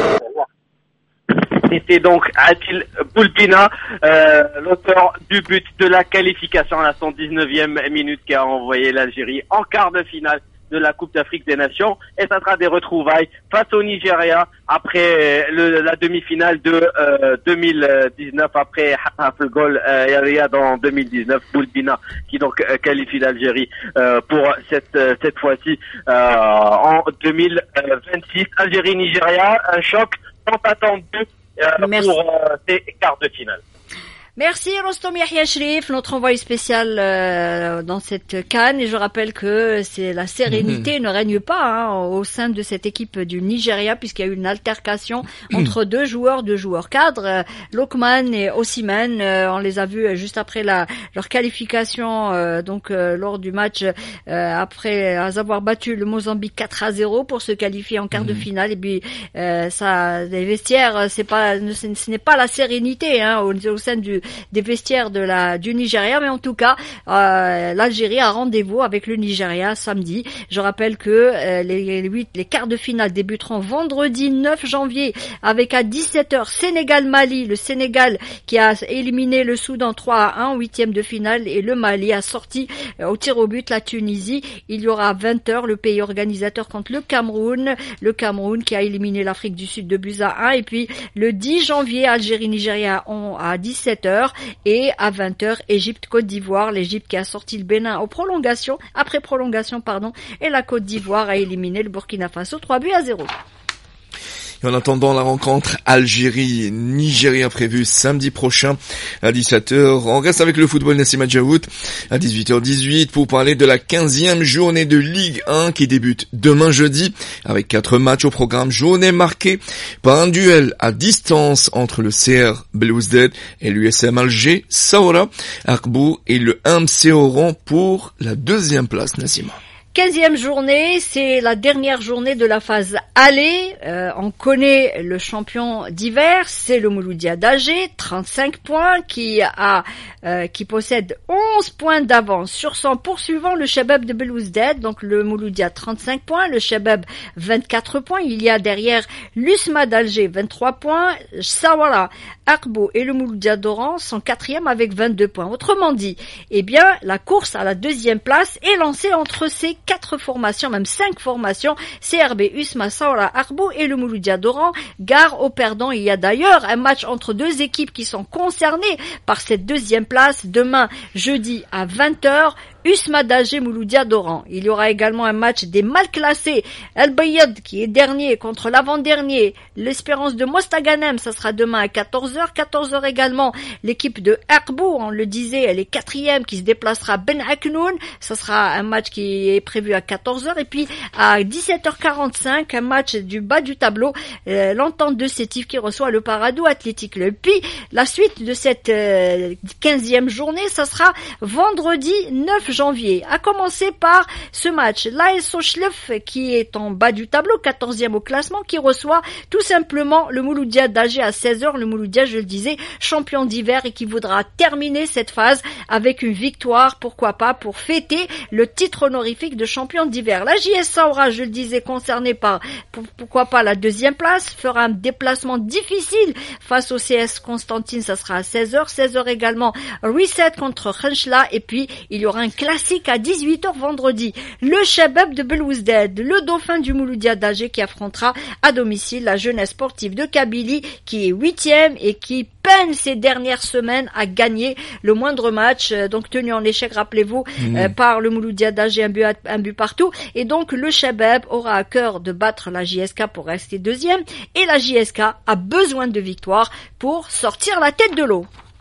C'était donc Adil Boulbina, l'auteur du but de la qualification à la 119e minute qui a envoyé l'Algérie en quart de finale de la Coupe d'Afrique des Nations, et ça sera des retrouvailles face au Nigeria après la demi-finale de 2019, après le goal Riyad en 2019, Boulbina qui donc qualifie l'Algérie pour cette fois-ci en 2026. Algérie-Nigeria, un choc tant attendu pour ces quarts de finale. Merci Rostom Yahya Shrif, notre envoyé spécial dans cette CAN, et je rappelle que la sérénité ne règne pas au sein de cette équipe du Nigeria, puisqu'il y a eu une altercation entre deux joueurs cadres, Lokman et Osimhen. On les a vus juste après leur qualification lors du match après avoir battu le Mozambique 4-0 pour se qualifier en quart de finale. Et puis les vestiaires, ce n'est pas la sérénité au sein des vestiaires du Nigeria, mais en tout cas l'Algérie a rendez-vous avec le Nigeria samedi. Je rappelle que les quarts de finale débuteront vendredi 9 janvier avec à 17h Sénégal-Mali, le Sénégal qui a éliminé le Soudan 3-1 en huitième de finale, et le Mali a sorti au tir au but la Tunisie. Il y aura à 20h le pays organisateur contre le Cameroun qui a éliminé l'Afrique du Sud de buts à 1, et puis le 10 janvier Algérie-Nigeria à 17h, et à 20h Égypte-Côte d'Ivoire, l'Égypte qui a sorti le Bénin après prolongation, et la Côte d'Ivoire a éliminé le Burkina Faso 3-0. Et en attendant la rencontre Algérie-Nigeria prévue samedi prochain à 17h, on reste avec le football. Nassima Djaoud à 18h18 pour parler de la 15e journée de Ligue 1 qui débute demain jeudi avec 4 matchs au programme. Journée marquée par un duel à distance entre le CR Belouizdad et l'USM Alger, Saoura Akbou et le MC Oran pour la 2e place. Nassima. 15e journée, c'est la dernière journée de la phase aller. On connaît le champion d'hiver, c'est le Mouloudia d'Alger, 35 points, qui possède 11 points d'avance sur son poursuivant, le Shabab de Belouizdad. Donc le Mouloudia 35 points, le Shabab 24 points. Il y a derrière l'USMA d'Alger 23 points, Sawara, Akbou et le Mouloudia d'Oran sont 4e avec 22 points. Autrement dit, la course à la 2e place est lancée entre ces 4 formations, même 5 formations, CRB, USMA, Saoura, Akbou et le Mouloudia d'Oran. Gare aux perdants, il y a d'ailleurs un match entre deux équipes qui sont concernées par cette 2e place demain jeudi à 20h. USMA d'Alger, Mouloudia d'Oran. Il y aura également un match des mal classés. El Bayad qui est dernier contre l'avant-dernier. L'Espérance de Mostaganem, ça sera demain à 14h. 14h également. L'équipe de Akbou, on le disait, elle est 4e qui se déplacera à Ben Aknoun. Ça sera un match qui est prévu à 14h. Et puis à 17h45, un match du bas du tableau. L'Entente de Sétif qui reçoit le Paradou Athletic Club. Puis la suite de cette 15e journée, ça sera vendredi 9 janvier, à commencer par ce match, l'AS Sochlef qui est en bas du tableau, 14e au classement, qui reçoit tout simplement le Mouloudia d'Alger à 16h. Le Mouloudia, je le disais, champion d'hiver et qui voudra terminer cette phase avec une victoire, pourquoi pas, pour fêter le titre honorifique de champion d'hiver. La JS Saoura, je le disais, concernée par, pourquoi pas, la 2e place, fera un déplacement difficile face au CS Constantine, ça sera à 16h. 16h également, Reset contre Khenchla, et puis il y aura un classique à 18h vendredi. Le Shabab de Belouizdad, le dauphin du Mouloudia d'Alger qui affrontera à domicile la jeunesse sportive de Kabylie qui est 8e et qui peine ces dernières semaines à gagner le moindre match, donc tenu en échec, rappelez-vous, par le Mouloudia d'Alger, un but partout. Et donc le Shabab aura à cœur de battre la JSK pour rester 2e, et la JSK a besoin de victoire pour sortir la tête de l'eau.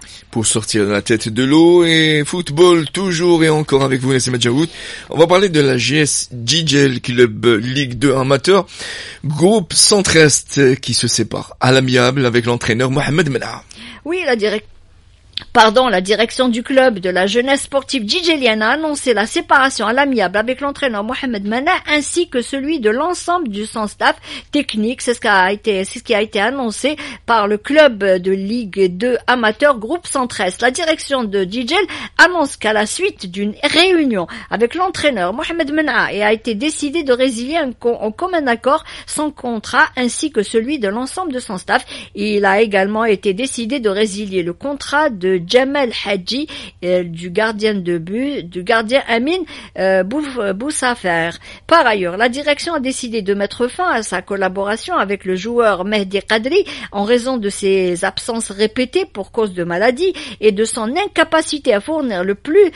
Pour sortir de la tête de l'eau et football toujours et encore avec vous Nassima Djaoud. On va parler de la GS Jijel, club Ligue 2 amateur, groupe centre-est qui se sépare à l'amiable avec l'entraîneur Mohamed Mena. Oui, la direction du club de la jeunesse sportive djidjelienne a annoncé la séparation à l'amiable avec l'entraîneur Mohamed Mena ainsi que celui de l'ensemble du son staff technique. C'est ce qui a été annoncé par le club de Ligue 2 amateur groupe Centre-Est. La direction de Djidjel annonce qu'à la suite d'une réunion avec l'entraîneur Mohamed Mena et a été décidé de résilier en commun accord son contrat ainsi que celui de l'ensemble de son staff. Il a également été décidé de résilier le contrat de Jamal Hadji, du gardien de but, du gardien Amin Boussafer. Par ailleurs, la direction a décidé de mettre fin à sa collaboration avec le joueur Mehdi Qadri en raison de ses absences répétées pour cause de maladie et de son incapacité à fournir le plus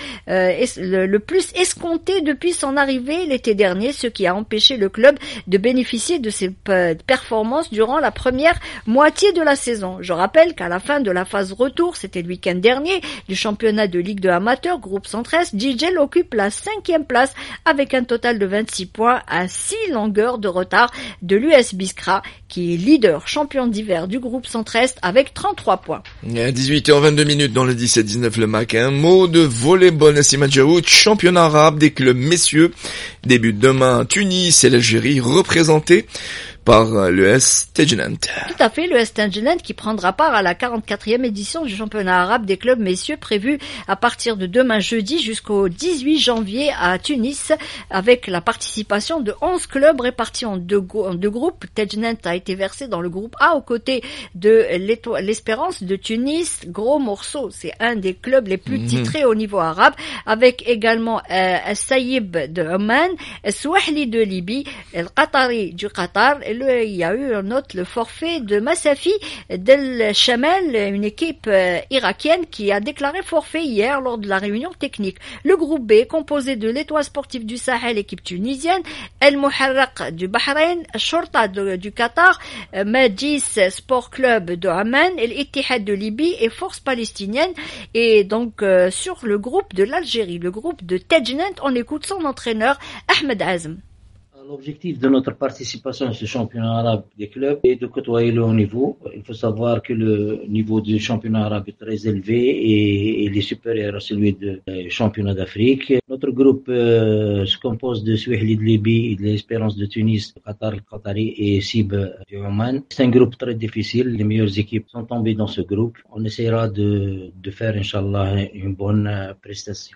escompté depuis son arrivée l'été dernier, ce qui a empêché le club de bénéficier de ses performances durant la première moitié de la saison. Je rappelle qu'à la fin de la phase retour, c'était le week-end dernier du championnat de Ligue 2 amateur groupe Centre-Est, Djidjel occupe la 5e place avec un total de 26 points à 6 longueurs de retard de l'US Biskra qui est leader champion d'hiver du groupe Centre-Est avec 33 points. À 18h22 dans le 17-19 le MAC. Un mot de volleyball Nassima Djaoud, championnat arabe des clubs messieurs. Débute demain Tunis et l'Algérie représentés par l'ES Tejnant. Tout à fait, l'ES Tejnant qui prendra part à la 44e édition du championnat arabe des clubs messieurs prévu à partir de demain jeudi jusqu'au 18 janvier à Tunis avec la participation de 11 clubs répartis en deux groupes. Tejnant a été versé dans le groupe A aux côtés de l'Espérance de Tunis. Gros morceau, c'est un des clubs les plus titrés au niveau arabe avec également Saïb de Oman, Souahli de Libye, le Qatari du Qatar. Il y a eu un autre, le forfait de Massafi Del Chamel, une équipe irakienne qui a déclaré forfait hier lors de la réunion technique. Le groupe B, composé de l'Étoile sportive du Sahel, équipe tunisienne, El Muharraq du Bahreïn, Shorta du Qatar, Majis Sport Club de Amman, l'Ittihad de Libye et Force palestinienne. Et donc sur le groupe de l'Algérie, le groupe de Tejnant, on écoute son entraîneur Ahmed Azm. L'objectif de notre participation à ce championnat arabe des clubs est de côtoyer le haut niveau. Il faut savoir que le niveau du championnat arabe est très élevé et il est supérieur à celui du championnat d'Afrique. Notre groupe se compose de Souahli de Libye, de l'Espérance de Tunis, de Qatar, le Qatari et Sib du Oman. C'est un groupe très difficile. Les meilleures équipes sont tombées dans ce groupe. On essaiera de faire, Inch'Allah, une bonne prestation.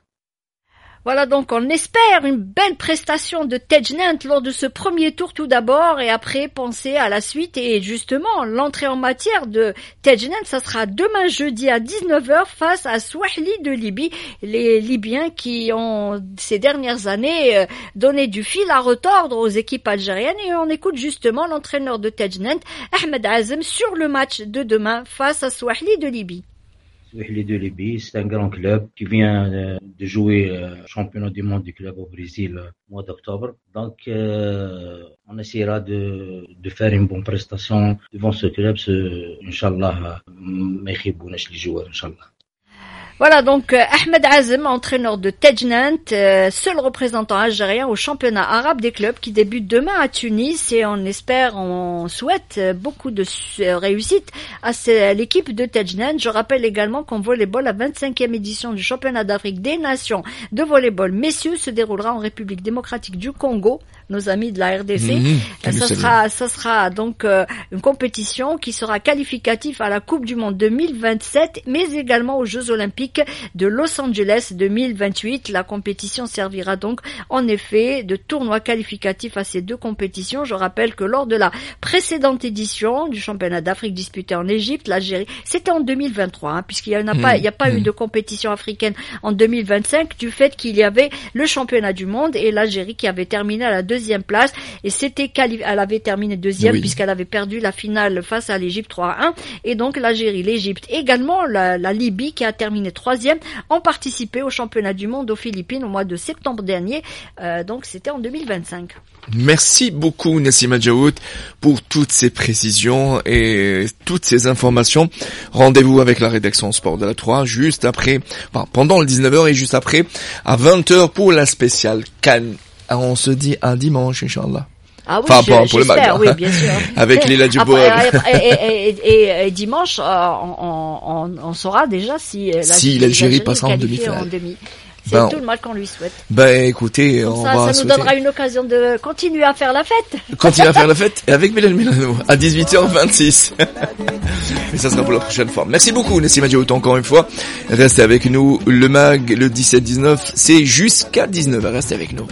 Voilà, donc on espère une belle prestation de Tejnant lors de ce premier tour tout d'abord et après penser à la suite et justement l'entrée en matière de Tejnant, ça sera demain jeudi à 19h face à Souahli de Libye, les Libyens qui ont ces dernières années donné du fil à retordre aux équipes algériennes et on écoute justement l'entraîneur de Tejnant, Ahmed Azem, sur le match de demain face à Souahli de Libye. Souahli de Libye, c'est un grand club qui vient de jouer championnat du monde du club au Brésil au mois d'octobre. Donc, on essaiera de faire une bonne prestation devant ce club. Inch'Allah, m'échibounesh les joueurs, Inch'Allah. Voilà donc Ahmed Azem, entraîneur de Tejnant, seul représentant algérien au championnat arabe des clubs qui débute demain à Tunis et on souhaite beaucoup de réussite à l'équipe de Tejnant. Je rappelle également qu'en volleyball, la 25e édition du championnat d'Afrique des nations de volleyball messieurs se déroulera en République démocratique du Congo, nos amis de la RDC. Ça sera donc une compétition qui sera qualificative à la Coupe du Monde 2027 mais également aux Jeux Olympiques de Los Angeles 2028. La compétition servira donc en effet de tournoi qualificatif à ces deux compétitions. Je rappelle que lors de la précédente édition du championnat d'Afrique disputé en Égypte, l'Algérie, c'était en 2023 puisqu'il n'y a pas eu de compétition africaine en 2025 du fait qu'il y avait le championnat du monde et l'Algérie qui avait terminé à la deuxième place. Et elle avait terminé deuxième puisqu'elle avait perdu la finale face à l'Égypte 3-1. Et donc l'Algérie, l'Égypte, également la Libye qui a terminé troisième, ont participé au championnat du monde aux Philippines au mois de septembre dernier. Donc c'était en 2025. Merci beaucoup Nassima Djaoud pour toutes ces précisions et toutes ces informations. Rendez-vous avec la rédaction Sport de la 3 juste après, pendant le 19h et juste après à 20h pour la spéciale Cannes. On se dit à dimanche, Inch'Allah. Ah oui, pour le mag, oui, bien sûr. Avec Lila Djibouab. Et dimanche, on saura déjà si l'Algérie passera en demi-finale. C'est tout le mal qu'on lui souhaite. Écoutez, ça nous donnera une occasion de continuer à faire la fête. Continuer à faire la fête avec Bilal Milano à 18h26. Mais ça sera pour la prochaine fois. Merci beaucoup, Nassima Djaoud, encore une fois. Restez avec nous. Le mag, le 17-19, c'est jusqu'à 19h. Restez avec nous.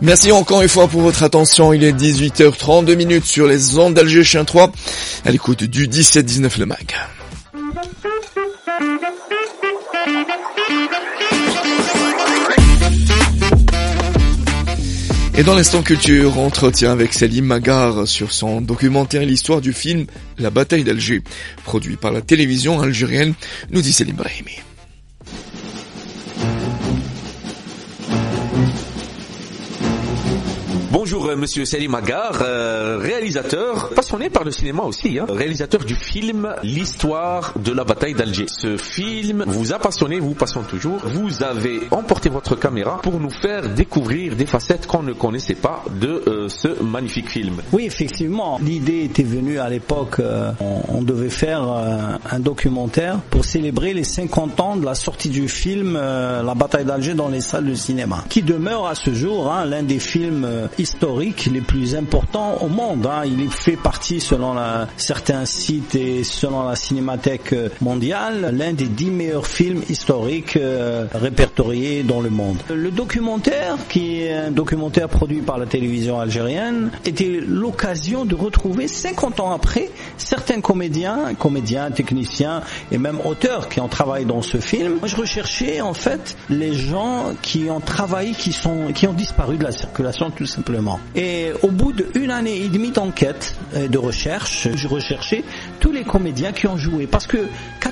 Merci encore une fois pour votre attention. Il est 18h32 sur les ondes d'Alger Chien 3 à l'écoute du 17-19 le mag. Et dans l'instant culture, entretien avec Salim Magar sur son documentaire et l'histoire du film La bataille d'Alger, produit par la télévision algérienne, nous dit Salim Brahimi. Bonjour monsieur Salim Magar, réalisateur, passionné par le cinéma aussi, réalisateur du film L'histoire de la bataille d'Alger. Ce film vous a passionné, vous passionne toujours. Vous avez emporté votre caméra pour nous faire découvrir des facettes qu'on ne connaissait pas de ce magnifique film. Oui, effectivement, l'idée était venue à l'époque, on devait faire un documentaire pour célébrer les 50 ans de la sortie du film La bataille d'Alger dans les salles de cinéma, qui demeure à ce jour l'un des films historiques les plus importants au monde. Il fait partie, selon certains sites et selon la Cinémathèque mondiale, l'un des 10 meilleurs films historiques répertoriés dans le monde. Le documentaire, qui est un documentaire produit par la télévision algérienne, était l'occasion de retrouver 50 ans après certains comédiens, techniciens et même auteurs qui ont travaillé dans ce film. Moi, je recherchais en fait les gens qui ont travaillé, qui ont disparu de la circulation tout simplement. Et au bout d'une année et demie d'enquête et de recherche, je recherchais tous les comédiens qui ont joué, parce que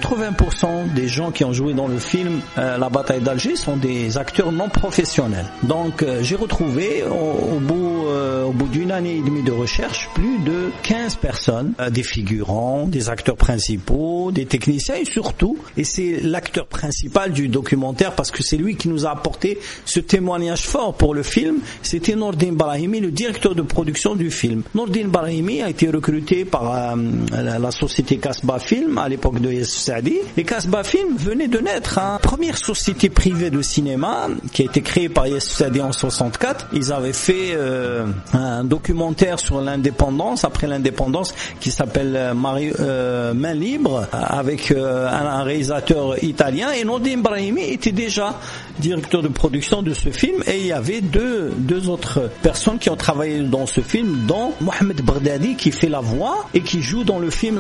80% des gens qui ont joué dans le film La bataille d'Alger sont des acteurs non professionnels. Donc j'ai retrouvé au bout d'une année et demie de recherche plus de 15 personnes, des figurants, des acteurs principaux, des techniciens et surtout, et c'est l'acteur principal du documentaire parce que c'est lui qui nous a apporté ce témoignage fort pour le film, c'était Nordine Brahimi, le directeur de production du film. Nordine Brahimi a été recruté par la société Kasbah Film à l'époque de Youssef Saadi, et Kasbah Film venait de naître, première société privée de cinéma qui a été créée par Youssef Saadi en 64. Ils avaient fait un documentaire sur l'indépendance, après l'indépendance, qui s'appelle Main libre, avec un réalisateur italien, et Nordine Brahimi était déjà directeur de production de ce film, et il y avait deux autres personnes qui ont travaillé dans ce film, dont Mohamed Bardadi qui fait la voix et qui joue dans le film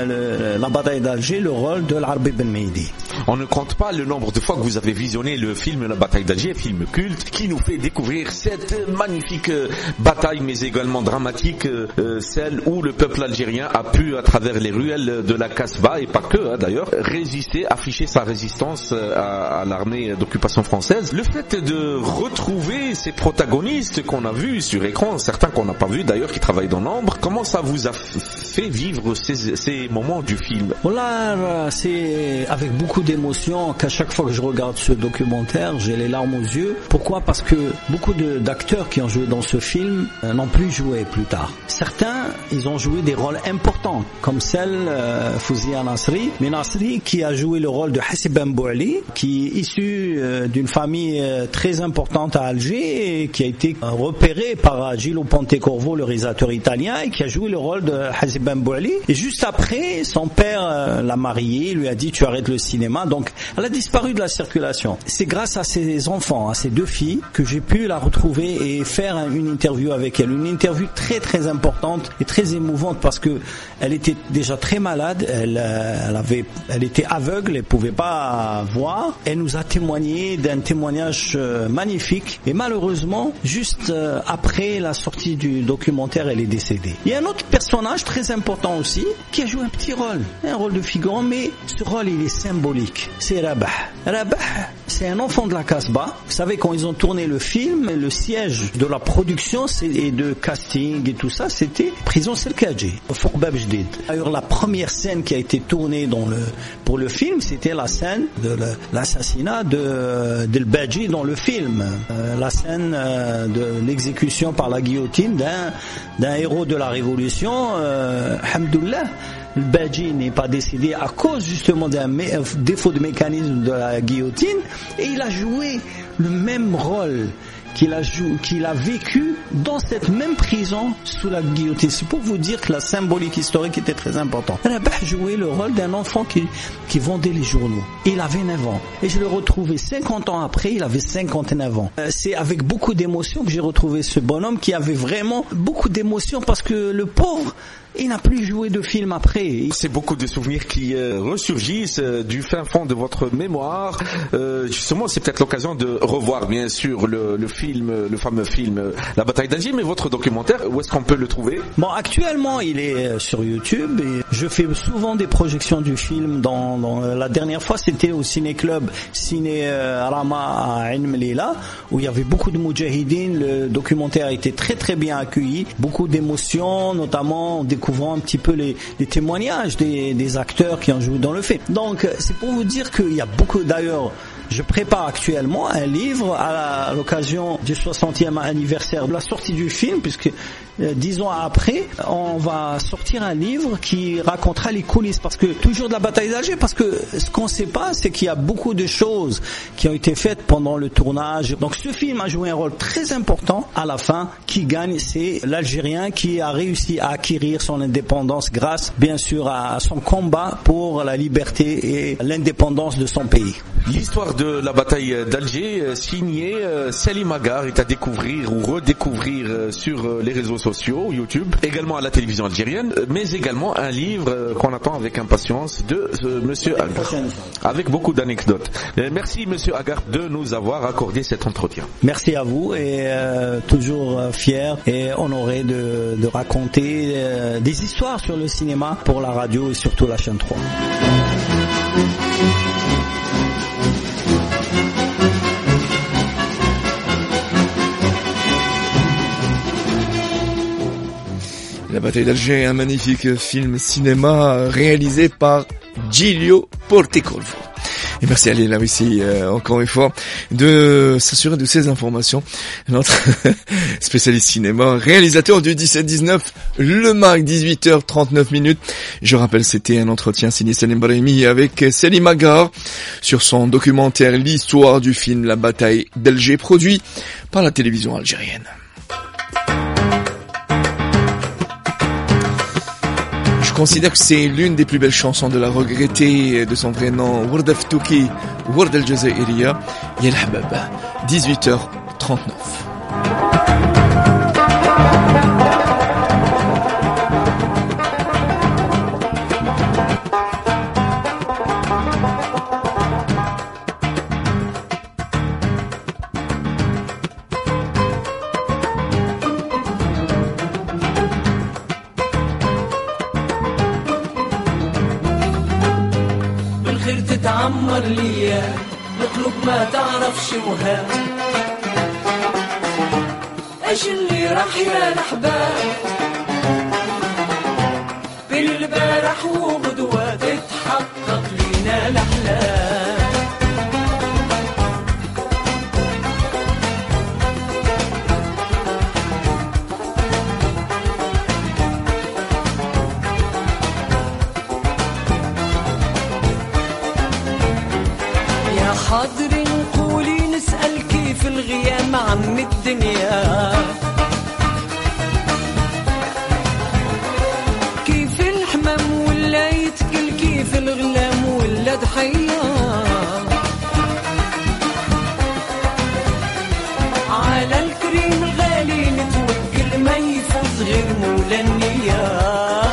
La bataille d'Alger le rôle de l'Arbi Ben Meidi. On ne compte pas le nombre de fois que vous avez visionné le film La bataille d'Alger, film culte qui nous fait découvrir cette magnifique bataille, mais également dramatique, celle où le peuple algérien a pu, à travers les ruelles de la Kasbah, et pas que d'ailleurs, résister, afficher sa résistance à l'armée d'occupation française. Le fait de retrouver ces protagonistes qu'on a vus sur écran, certains qu'on n'a pas vus d'ailleurs, qui travaillent dans l'ombre, comment ça vous a fait vivre ces moments du film? Voilà, c'est avec beaucoup d'émotion qu'à chaque fois que je regarde ce documentaire, j'ai les larmes aux yeux. Pourquoi? Parce que beaucoup d'acteurs qui ont joué dans ce film n'ont plus joué plus tard. Certains, ils ont joué des rôles importants, comme celle Fouzia Nasri, mais Nasri qui a joué le rôle de Hassib Ben Bouali, qui est issu d'une famille très importante à Alger et qui a été repéré par Gillo Pontecorvo, le réalisateur italien, et qui a joué le rôle de Hassib Ben Bouali. Et juste après, son père l'a mariée, lui a dit tu arrêtes le cinéma, donc elle a disparu de la circulation. C'est grâce à ses enfants, à ses deux filles, que j'ai pu la retrouver et faire une interview avec elle, une interview très très importante et très émouvante, parce que elle était déjà très malade, elle était aveugle, elle pouvait pas voir. Elle nous a témoigné d'un témoignage magnifique, et malheureusement juste après la sortie du documentaire, elle est décédée. Il y a un autre personnage très important aussi qui a joué un petit rôle, un rôle de figurant, mais ce rôle il est symbolique. C'est Rabah. Rabah, c'est un enfant de la Kasbah. Vous savez, quand ils ont tourné le film, le siège de la production et de casting et tout ça, c'était prison Serkaji, Fouq Bab Jdid. D'ailleurs, la première scène qui a été tournée pour le film, c'était la scène de l'assassinat de Badji dans le film, la scène de l'exécution par la guillotine d'un héros de la Révolution. Alhamdoulilah, le Badji n'est pas décédé à cause justement d'un défaut de mécanisme de la guillotine, et il a joué le même rôle qu'il a vécu dans cette même prison sous la guillotine. C'est pour vous dire que la symbolique historique était très importante. Rabah jouait le rôle d'un enfant qui vendait les journaux. Il avait 9 ans. Et je le retrouvais 50 ans après, il avait 59 ans. C'est avec beaucoup d'émotion que j'ai retrouvé ce bonhomme qui avait vraiment beaucoup d'émotion parce que le pauvre, il n'a plus joué de film après. C'est beaucoup de souvenirs qui ressurgissent du fin fond de votre mémoire. Justement, c'est peut-être l'occasion de revoir, bien sûr, le film, le fameux film La bataille d'Alger, mais votre documentaire, où est-ce qu'on peut le trouver? Bon, actuellement, il est sur YouTube et je fais souvent des projections du film. La dernière fois, c'était au ciné-club Ciné Rama à Ain Melilla, où il y avait beaucoup de moudjahidines. Le documentaire a été très très bien accueilli. Beaucoup d'émotions, notamment découvrant un petit peu les témoignages des acteurs qui ont joué dans le film. Donc c'est pour vous dire qu'il y a beaucoup, d'ailleurs je prépare actuellement un livre à l'occasion du 60e anniversaire de la sortie du film, puisque 10 ans après, on va sortir un livre qui racontera les coulisses, parce que toujours de la bataille d'Alger, parce que ce qu'on ne sait pas, c'est qu'il y a beaucoup de choses qui ont été faites pendant le tournage. Donc ce film a joué un rôle très important. À la fin, qui gagne, c'est l'Algérien qui a réussi à acquérir son indépendance grâce, bien sûr, à son combat pour la liberté et l'indépendance de son pays. L'histoire de la bataille d'Alger, signée Selim Agar, est à découvrir ou redécouvrir sur les réseaux sociaux, YouTube, également à la télévision algérienne, mais également un livre qu'on attend avec impatience de Monsieur Agar, avec beaucoup d'anecdotes. Merci Monsieur Agar de nous avoir accordé cet entretien. Merci à vous et toujours fier et honoré de raconter des histoires sur le cinéma pour la radio et surtout la chaîne 3. La bataille d'Alger, un magnifique film cinéma réalisé par Giulio Porticolvo. Et merci à Léla ici, encore une fois, de s'assurer de ces informations. Notre spécialiste cinéma, réalisateur du 17-19, Le Mag, 18h39. Je rappelle, c'était un entretien signé Salim Brahimi avec Selim Agar sur son documentaire L'histoire du film La bataille d'Alger, produit par la télévision algérienne. Je considère que c'est l'une des plus belles chansons de la regrettée de son vrai nom, Warda Ftouki, Warda al-Jazairiya, Yel Habab, 18h39. تعمر ليا القلوب ما تعرفش وهام ايش اللي راح يا الاحباب بين البارح وغدوة تتحقق لينا الاحلام حاضر نقولي نسأل كيف الغيام عم الدنيا كيف الحمام ولا يتكل كيف الغلام ولا ضحية على الكريم الغالي نتوكل ما يفوز غير مولا النية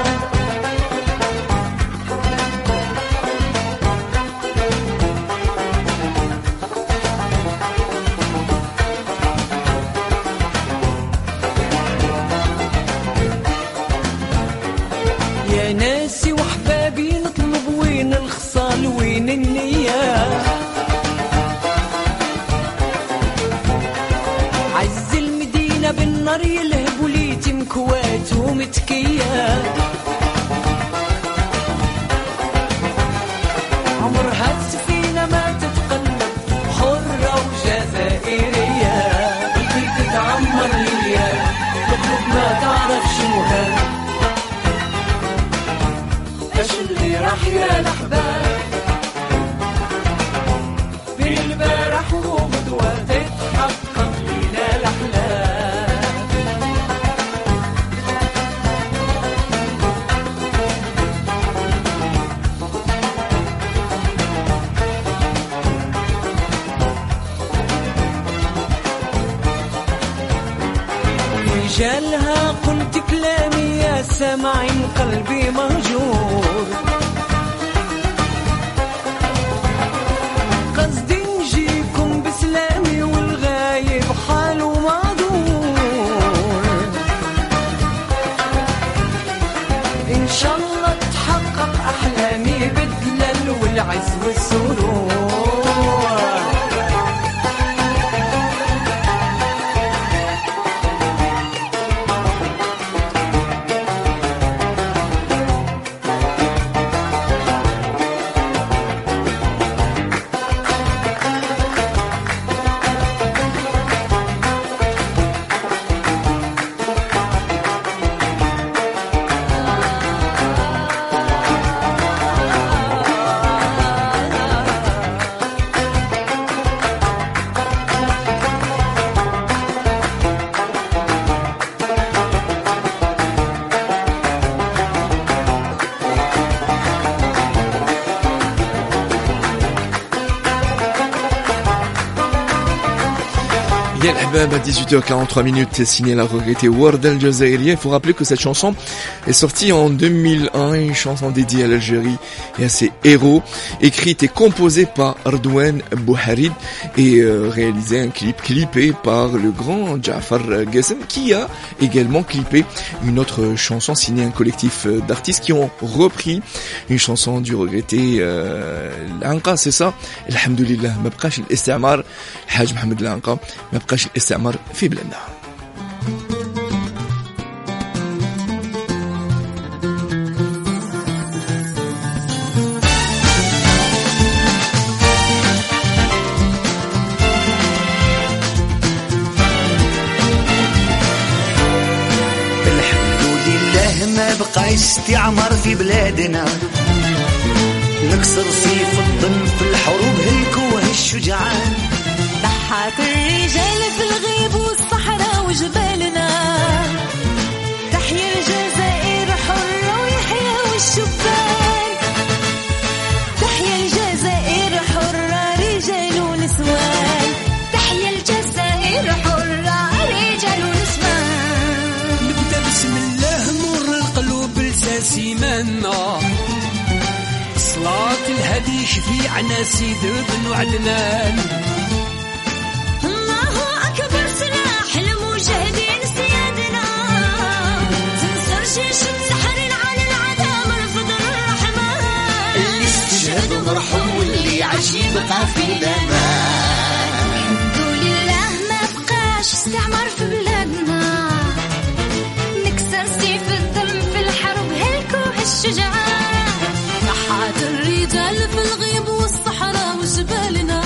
ناسي وحبابي نطلب وين الخصال وين النية عز المدينة بالنار يلهبوا ليتم كوات ومتكية عمرها السفينة ما تتقلب حرة وجزائرية الكل تتعمر ليا تطلب ما تعرفش مهام اللي راح يا الأحباب بين البارح وغدوة تتحقق لنا رجالها قلت كلامي يا سامعين قلبي مهجور قصدي نجيكم بسلامي والغايب حاله معذور إن شاء الله تحقق أحلامي بالدلال والعز والسرور Bien Ahbab, à 18h43, signé la regrettée Ward El Jazairi. Il faut rappeler que cette chanson est sortie en 2001, une chanson dédiée à l'Algérie et à ses héros, écrite et composée par Ardouane Bouharid et réalisé un clip clippé par le grand Jafar Gassem, qui a également clippé une autre chanson signée un collectif d'artistes qui ont repris une chanson du regretté Lanqa, c'est ça. Alhamdulillah, ma bqash al-istimar, Haj Mohamed Lanqa, ma bqash الاستعمار في بلادنا. الحمد لله ما بقى استعمار في بلادنا نكسر سيف الظلم في الحروب هلكوه الشجعان ضحت الرجال في الغيب والصحراء وجبالنا تحيا الجزائر حرة ويحيا والشبان تحيا الجزائر حرة رجال ونسوان تحيا الجزائر حرة رجال ونسوان نبدأ بسم الله نور القلوب لساسي منا صلاة الهدي شفيعنا سيد بن عدنان مرحوم واللي عاش يبقى في الامان الحمد لله ما بقاش استعمار في بلادنا نكسر سيف الدم في الحرب هلكوه الشجعان ضحت الرجال في الغيب والصحراء وجبالنا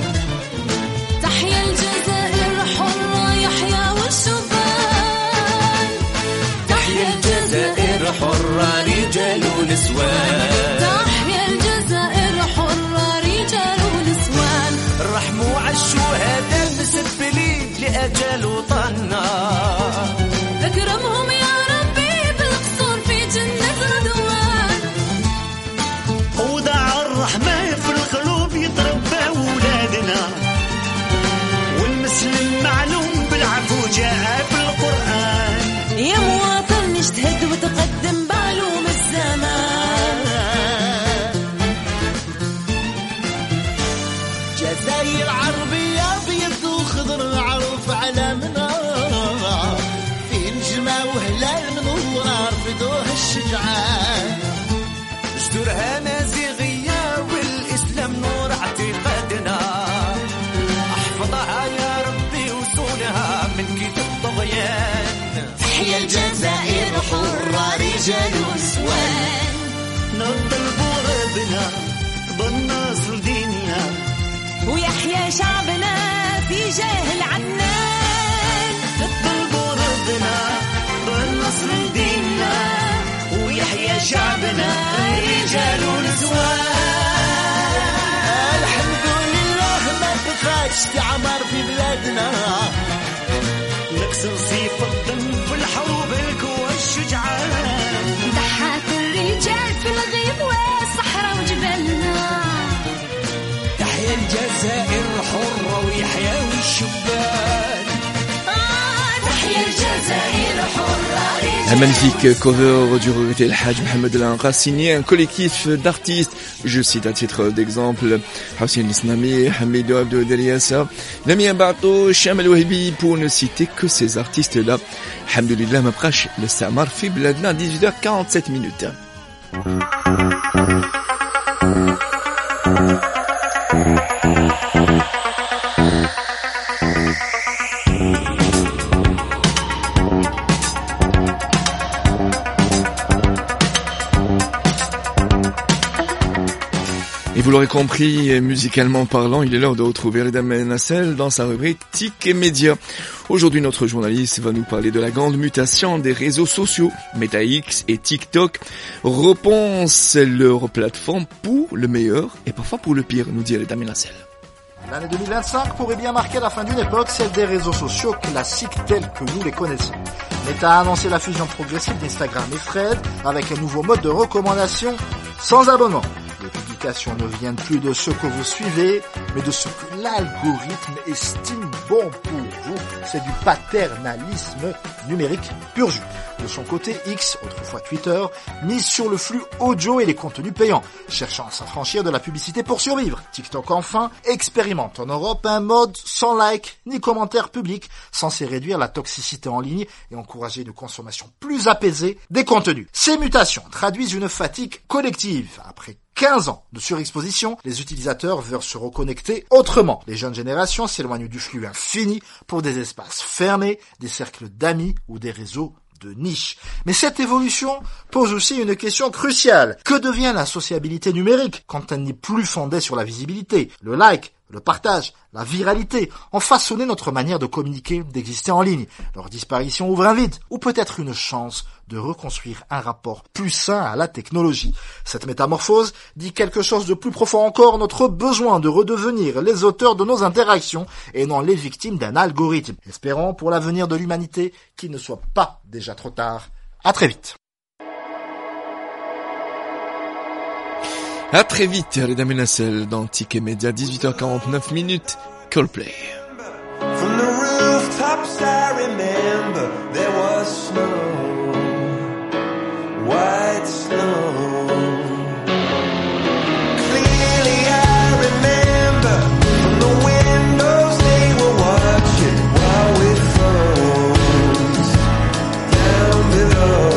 تحيا الجزائر حرة يحيا والشبان تحيا الجزائر حرة رجال ونسوان رحموا عالشهداء مسبلين لأجل وطننا اكرمهم يا ربي بالقصور في جنة رضوان ودع الرحمة في القلوب يتربى ولادنا والمسلم معلوم بالعفو جاء في القرآن يا مواطن اجتهد وتقدم بعلوم الزمان جزائر عربية بيض وخضر معروف علامنا في نجمة وهلال منورة رفدوها الشجعان جدورها نازغية والإسلام نور اعتقادنا احفظها يا ربي وصونها من كيد الطغيان تحيا الجزائر حرة رجال ونسوان نطلب ربنا بالنصر ديننا ويحيا شعبنا في جاه العنان نطلب ربنا بالنصر ديننا ويحيا شعبنا رجال ونسوان الحمد لله ما بقاش استعمار في بلادنا نكسر سيف الدم في الحروب القوى الشجعان ضحت الرجال في الغيب والصحراء وجبالنا تحيا الجزائر حرة ويحيا والشبان تحيا الجزائر Un magnifique cover du regretté El Hadj Mohamed El Anqa, signé un collectif d'artistes. Je cite à titre d'exemple Hossein Isnami, Hamidou Abdou Deliassa, Lamia Bato, Shamel Wahibi, pour ne citer que ces artistes-là. Alhamdulillah, Maprash, le Samar fi Bladna, 18h47 minutes. Et vous l'aurez compris, musicalement parlant, il est l'heure de retrouver Reda Menassel dans sa rubrique TIC et Médias. Aujourd'hui, notre journaliste va nous parler de la grande mutation des réseaux sociaux. Meta X et TikTok repensent leur plateforme pour le meilleur et parfois pour le pire, nous dit Reda Menassel. L'année 2025 pourrait bien marquer la fin d'une époque, celle des réseaux sociaux classiques tels que nous les connaissons. Meta a annoncé la fusion progressive d'Instagram et Threads avec un nouveau mode de recommandation sans abonnement. Les publications ne viennent plus de ce que vous suivez, mais de ce que l'algorithme estime bon pour vous. C'est du paternalisme numérique pur jus. De son côté, X, autrefois Twitter, mise sur le flux audio et les contenus payants, cherchant à s'affranchir de la publicité pour survivre. TikTok, enfin, expérimente en Europe un mode sans like ni commentaires publics, censé réduire la toxicité en ligne et encourager une consommation plus apaisée des contenus. Ces mutations traduisent une fatigue collective. Après 15 ans de surexposition, les utilisateurs veulent se reconnecter autrement. Les jeunes générations s'éloignent du flux infini pour des espaces fermés, des cercles d'amis ou des réseaux de niche. Mais cette évolution pose aussi une question cruciale. Que devient la sociabilité numérique quand elle n'est plus fondée sur la visibilité, le like, le partage, la viralité ont façonné notre manière de communiquer, d'exister en ligne. Leur disparition ouvre un vide, ou peut-être une chance de reconstruire un rapport plus sain à la technologie. Cette métamorphose dit quelque chose de plus profond encore, notre besoin de redevenir les auteurs de nos interactions et non les victimes d'un algorithme. Espérons pour l'avenir de l'humanité qu'il ne soit pas déjà trop tard. À très vite. À très vite, Reda Menassel dans TIC et Média, 18h49 minutes, Coldplay. From the rooftops I remember there was snow, white snow. Clearly I remember from the windows they were watching while we froze down below.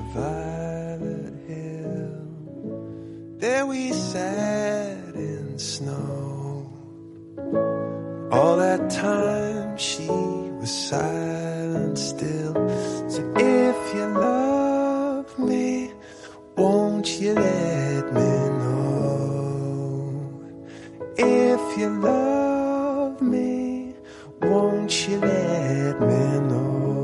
There we sat in that time she was silent still. So if you love me, won't you let me know? If you love me, won't you let me know?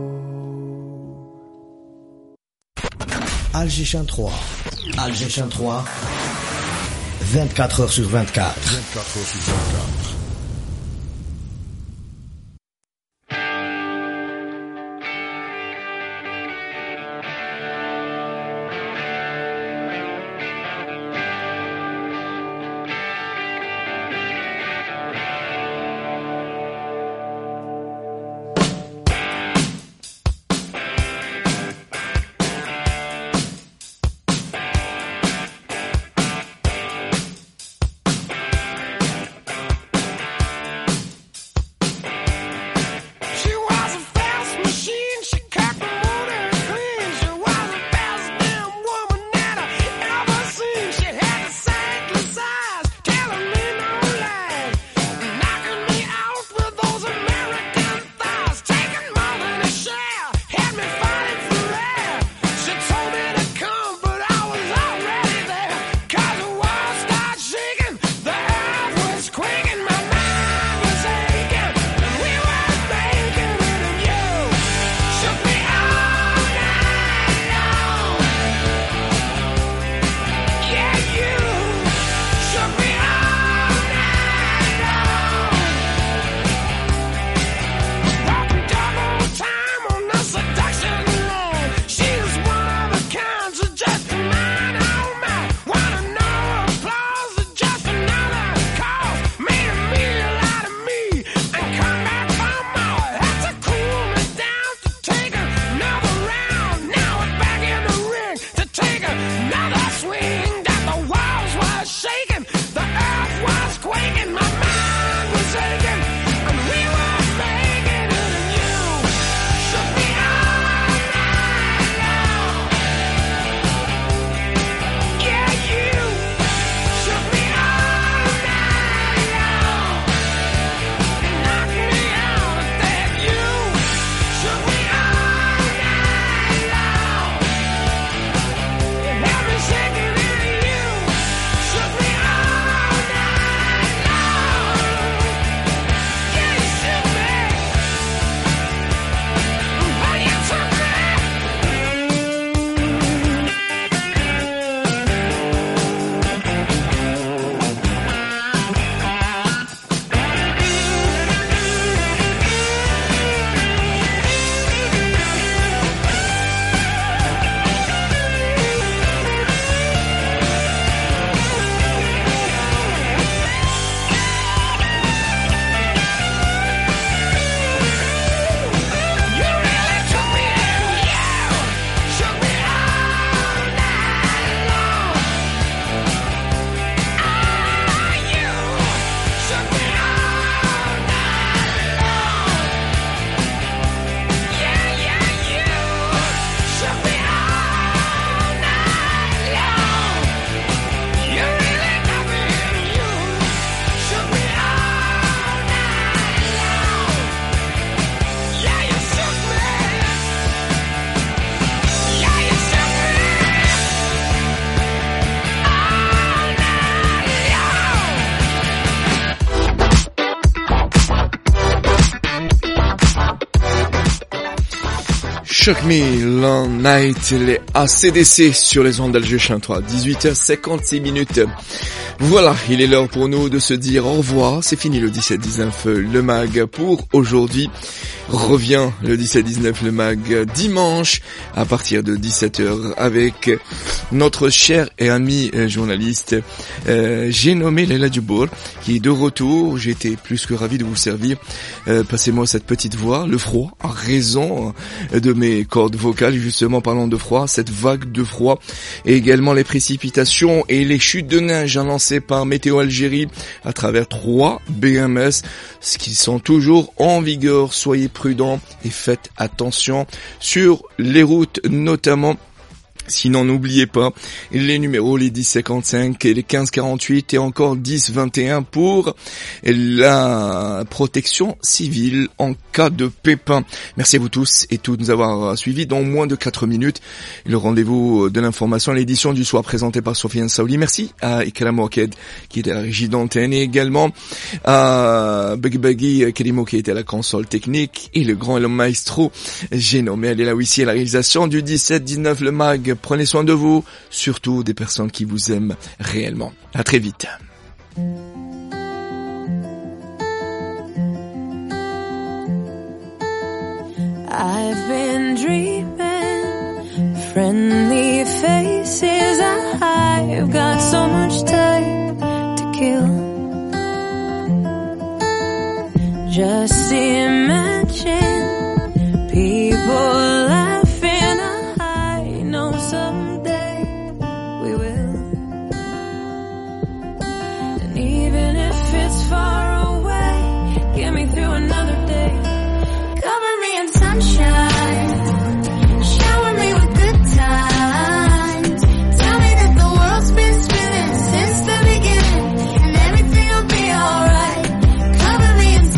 Alger Chant 3. Alger Chant 3. 24 heures sur 24. 24 heures sur 24. Shock Me Long Night, les ACDC sur les ondes d'Alger Chant 3, 18h56 minutes. Voilà, il est l'heure pour nous de se dire au revoir. C'est fini le 17-19 le mag pour aujourd'hui. Revient le 17-19 le mag dimanche à partir de 17h avec notre cher et ami journaliste, j'ai nommé Leila Dubour, qui est de retour. J'étais plus que ravi de vous servir. Passez-moi cette petite voix, le froid, à raison de mes cordes vocales, justement parlant de froid, cette vague de froid, et également les précipitations et les chutes de neige annoncées par Météo Algérie à travers 3 BMS, ce qui sont toujours en vigueur. Soyez prudents et faites attention sur les routes, notamment Sinon, n'oubliez pas les numéros, les 1055 et les 1548 et encore 1021 pour la protection civile en cas de pépin. Merci à vous tous et toutes de nous avoir suivis dans moins de 4 minutes. Le rendez-vous de l'information, l'édition du soir présentée par Sofiane Saouli. Merci à Ikram Waked qui était à la régie d'antenne et également à Bagui Kelimo qui était à la console technique et le grand maestro Géno. Mais elle est là aussi à la réalisation du 17-19 le mag. Prenez soin de vous, surtout des personnes qui vous aiment réellement. À très vite. I've been dreaming, friendly faces. I've got so much time to kill. Just imagine people laughing. I know someday we will. And even if it's far away, get me through another day. Cover me in sunshine, shower me with good times. Tell me that the world's been spinning since the beginning, and everything will be alright. Cover me in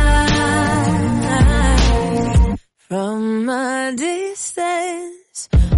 sunshine. From a distance,